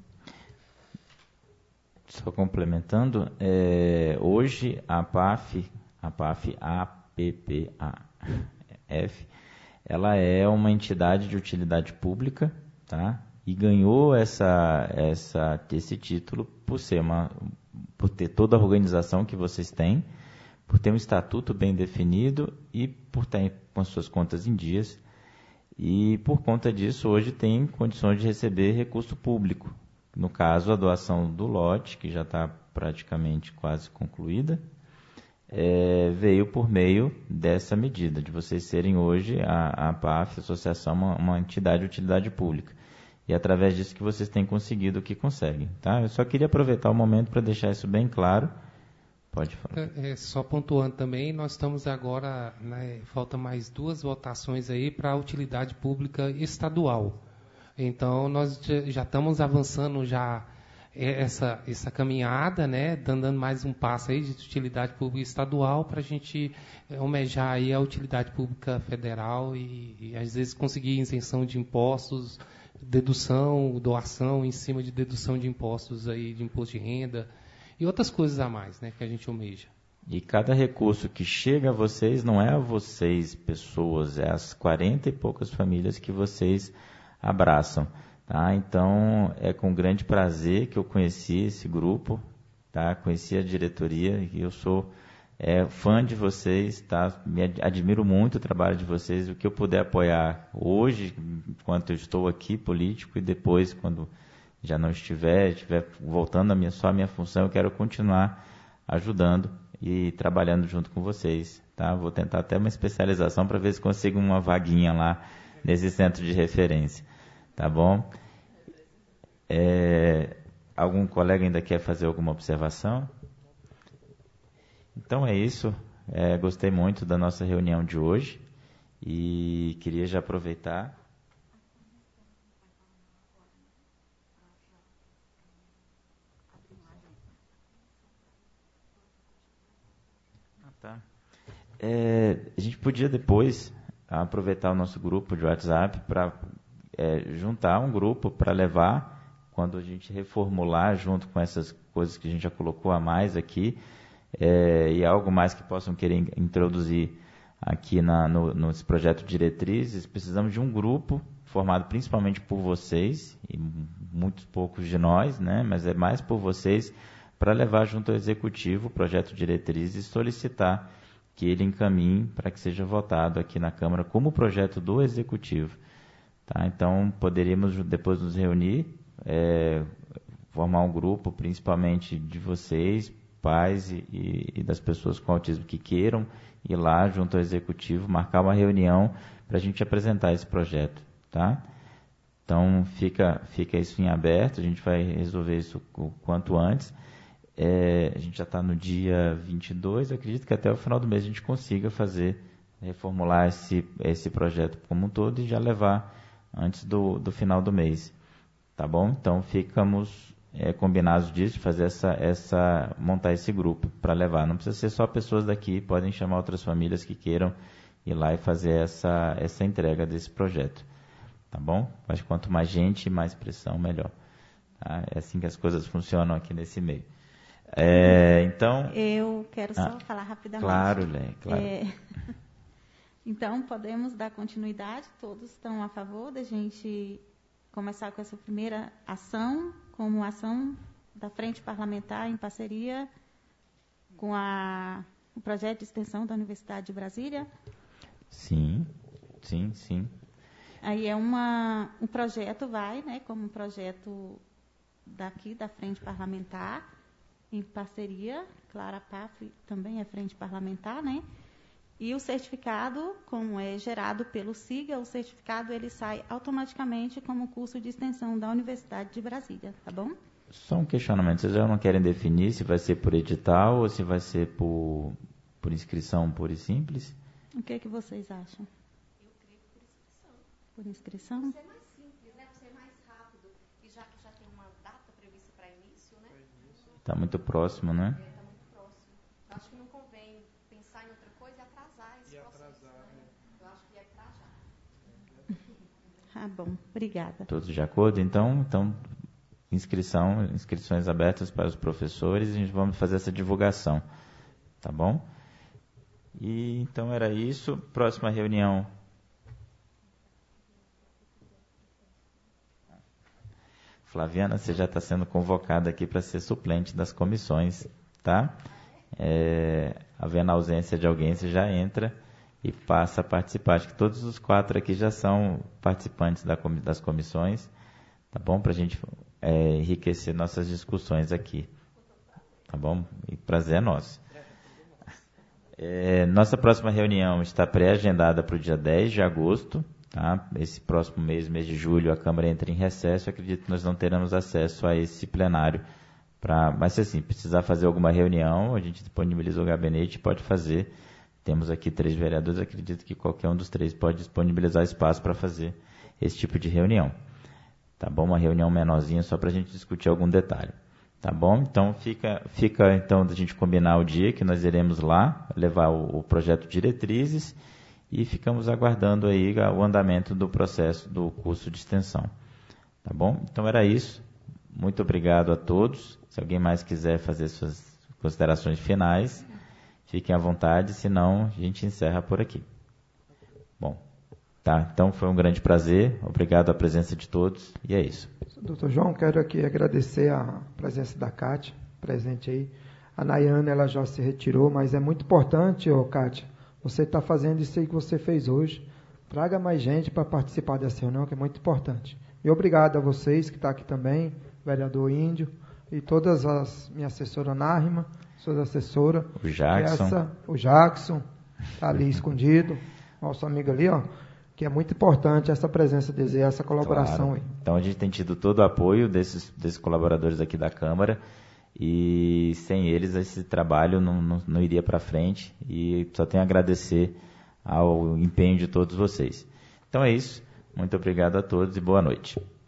Só complementando, é, hoje a P A F, a P A F, A P P A F, ela é uma entidade de utilidade pública, tá? E ganhou essa, essa, esse título por ser uma, por ter toda a organização que vocês têm, por ter um estatuto bem definido e por estar com as suas contas em dias. E, por conta disso, hoje tem condições de receber recurso público. No caso, a doação do lote, que já está praticamente quase concluída, é, veio por meio dessa medida, de vocês serem hoje, a, a P A F, a associação, uma, uma entidade de utilidade pública. E é através disso que vocês têm conseguido o que conseguem. Tá? Eu só queria aproveitar o momento para deixar isso bem claro. Pode falar. É, só pontuando também, nós estamos agora, né, falta mais duas votações aí para a utilidade pública estadual. Então, nós já estamos avançando já essa, essa caminhada, né, dando mais um passo aí de utilidade pública estadual para a gente almejar aí a utilidade pública federal e, e, às vezes, conseguir isenção de impostos, dedução, doação em cima de dedução de impostos aí, de imposto de renda e outras coisas a mais, né, que a gente almeja. E cada recurso que chega a vocês não é a vocês, pessoas, é as quarenta e poucas famílias que vocês abraçam. Tá? Então, é com grande prazer que eu conheci esse grupo, tá? Conheci a diretoria e eu sou é, fã de vocês, tá? Me admiro muito o trabalho de vocês, o que eu puder apoiar hoje, enquanto eu estou aqui político, e depois, quando já não estiver, estiver voltando a minha, só a minha função, eu quero continuar ajudando e trabalhando junto com vocês. Tá? Vou tentar até uma especialização para ver se consigo uma vaguinha lá nesse centro de referência. Tá bom? É, algum colega ainda quer fazer alguma observação? Então é isso. É, gostei muito da nossa reunião de hoje e queria já aproveitar. Ah, tá. É, a gente podia depois aproveitar o nosso grupo de WhatsApp para É, juntar um grupo para levar, quando a gente reformular, junto com essas coisas que a gente já colocou a mais aqui, é, e algo mais que possam querer introduzir aqui na, no, nesse projeto de diretrizes, precisamos de um grupo formado principalmente por vocês, e muitos poucos de nós, né, mas é mais por vocês, para levar junto ao Executivo o projeto de diretrizes e solicitar que ele encaminhe para que seja votado aqui na Câmara como projeto do Executivo. Tá? Então, poderíamos depois nos reunir, é, formar um grupo, principalmente de vocês, pais e, e, e das pessoas com autismo que queiram ir lá junto ao Executivo, marcar uma reunião para a gente apresentar esse projeto. Tá? Então, fica, fica isso em aberto, a gente vai resolver isso o quanto antes. É, a gente já está no dia vinte e dois, acredito que até o final do mês a gente consiga fazer, reformular esse, esse projeto como um todo e já levar antes do, do final do mês, tá bom? Então, ficamos é, combinados disso, de fazer essa, essa, montar esse grupo para levar. Não precisa ser só pessoas daqui, podem chamar outras famílias que queiram ir lá e fazer essa, essa entrega desse projeto, tá bom? Mas quanto mais gente, mais pressão, melhor. Tá? É assim que as coisas funcionam aqui nesse meio. É, então... Eu quero só ah, falar rapidamente. Claro, Lé, claro. É... Então, podemos dar continuidade, todos estão a favor da gente começar com essa primeira ação, como ação da Frente Parlamentar em parceria com a, o projeto de extensão da Universidade de Brasília? Sim, sim, sim. Aí é uma, um projeto, vai, né, como um projeto daqui da Frente Parlamentar, em parceria, claro, a P A F também é Frente Parlamentar, né? E o certificado, como é gerado pelo SIGA, o certificado ele sai automaticamente como curso de extensão da Universidade de Brasília, tá bom? Só um questionamento, vocês já não querem definir se vai ser por edital ou se vai ser por, por inscrição pura e simples? O que, que vocês acham? Eu creio por inscrição. Por inscrição? Por ser mais simples, né? Por ser mais rápido. E já que já tem uma data prevista para início, né? Está muito próximo, né? É, está muito próximo. Eu acho que não convém pensar em outra coisa e atrasar esse processo. Né? Eu acho que é para já. Ah, bom. Obrigada. Todos de acordo? Então, então inscrição, inscrições abertas para os professores e a gente vamos fazer essa divulgação. Tá bom? E então era isso. Próxima reunião. Flaviana, você já está sendo convocada aqui para ser suplente das comissões, tá? É, havendo ausência de alguém, você já entra e passa a participar. Acho que todos os quatro aqui já são participantes da, das comissões, tá bom? Para a gente é, enriquecer nossas discussões aqui, tá bom? E prazer é nosso. É, nossa próxima reunião está pré-agendada para o dia dez de agosto, tá? Esse próximo mês, mês de julho, a Câmara entra em recesso. Eu acredito que nós não teremos acesso a esse plenário. Pra, mas, se assim, precisar fazer alguma reunião, a gente disponibiliza o gabinete, pode fazer. Temos aqui três vereadores, acredito que qualquer um dos três pode disponibilizar espaço para fazer esse tipo de reunião. tá bom? Uma reunião menorzinha só para a gente discutir algum detalhe, tá bom? Então fica, fica então da gente combinar o dia que nós iremos lá levar o, o projeto diretrizes e ficamos aguardando aí o andamento do processo do curso de extensão, tá bom? Então era isso. Muito obrigado a todos. Se alguém mais quiser fazer suas considerações finais, fiquem à vontade, senão a gente encerra por aqui. Bom, tá, então foi um grande prazer, obrigado à presença de todos, e é isso. Doutor João, quero aqui agradecer a presença da Kátia, presente aí. A Nayana, ela já se retirou, mas é muito importante, ô Kátia, você está fazendo isso aí que você fez hoje. Traga mais gente para participar dessa reunião, que é muito importante. E obrigado a vocês que estão aqui também, vereador Índio, e todas as minha assessora Nárima, sua assessora. O Jackson. Essa, o Jackson, está ali escondido, nosso amigo ali, ó, que é muito importante essa presença deles, essa colaboração claro. aí. Então a gente tem tido todo o apoio desses, desses colaboradores aqui da Câmara, e sem eles esse trabalho não, não, não iria para frente, e só tenho a agradecer ao empenho de todos vocês. Então é isso, muito obrigado a todos e boa noite.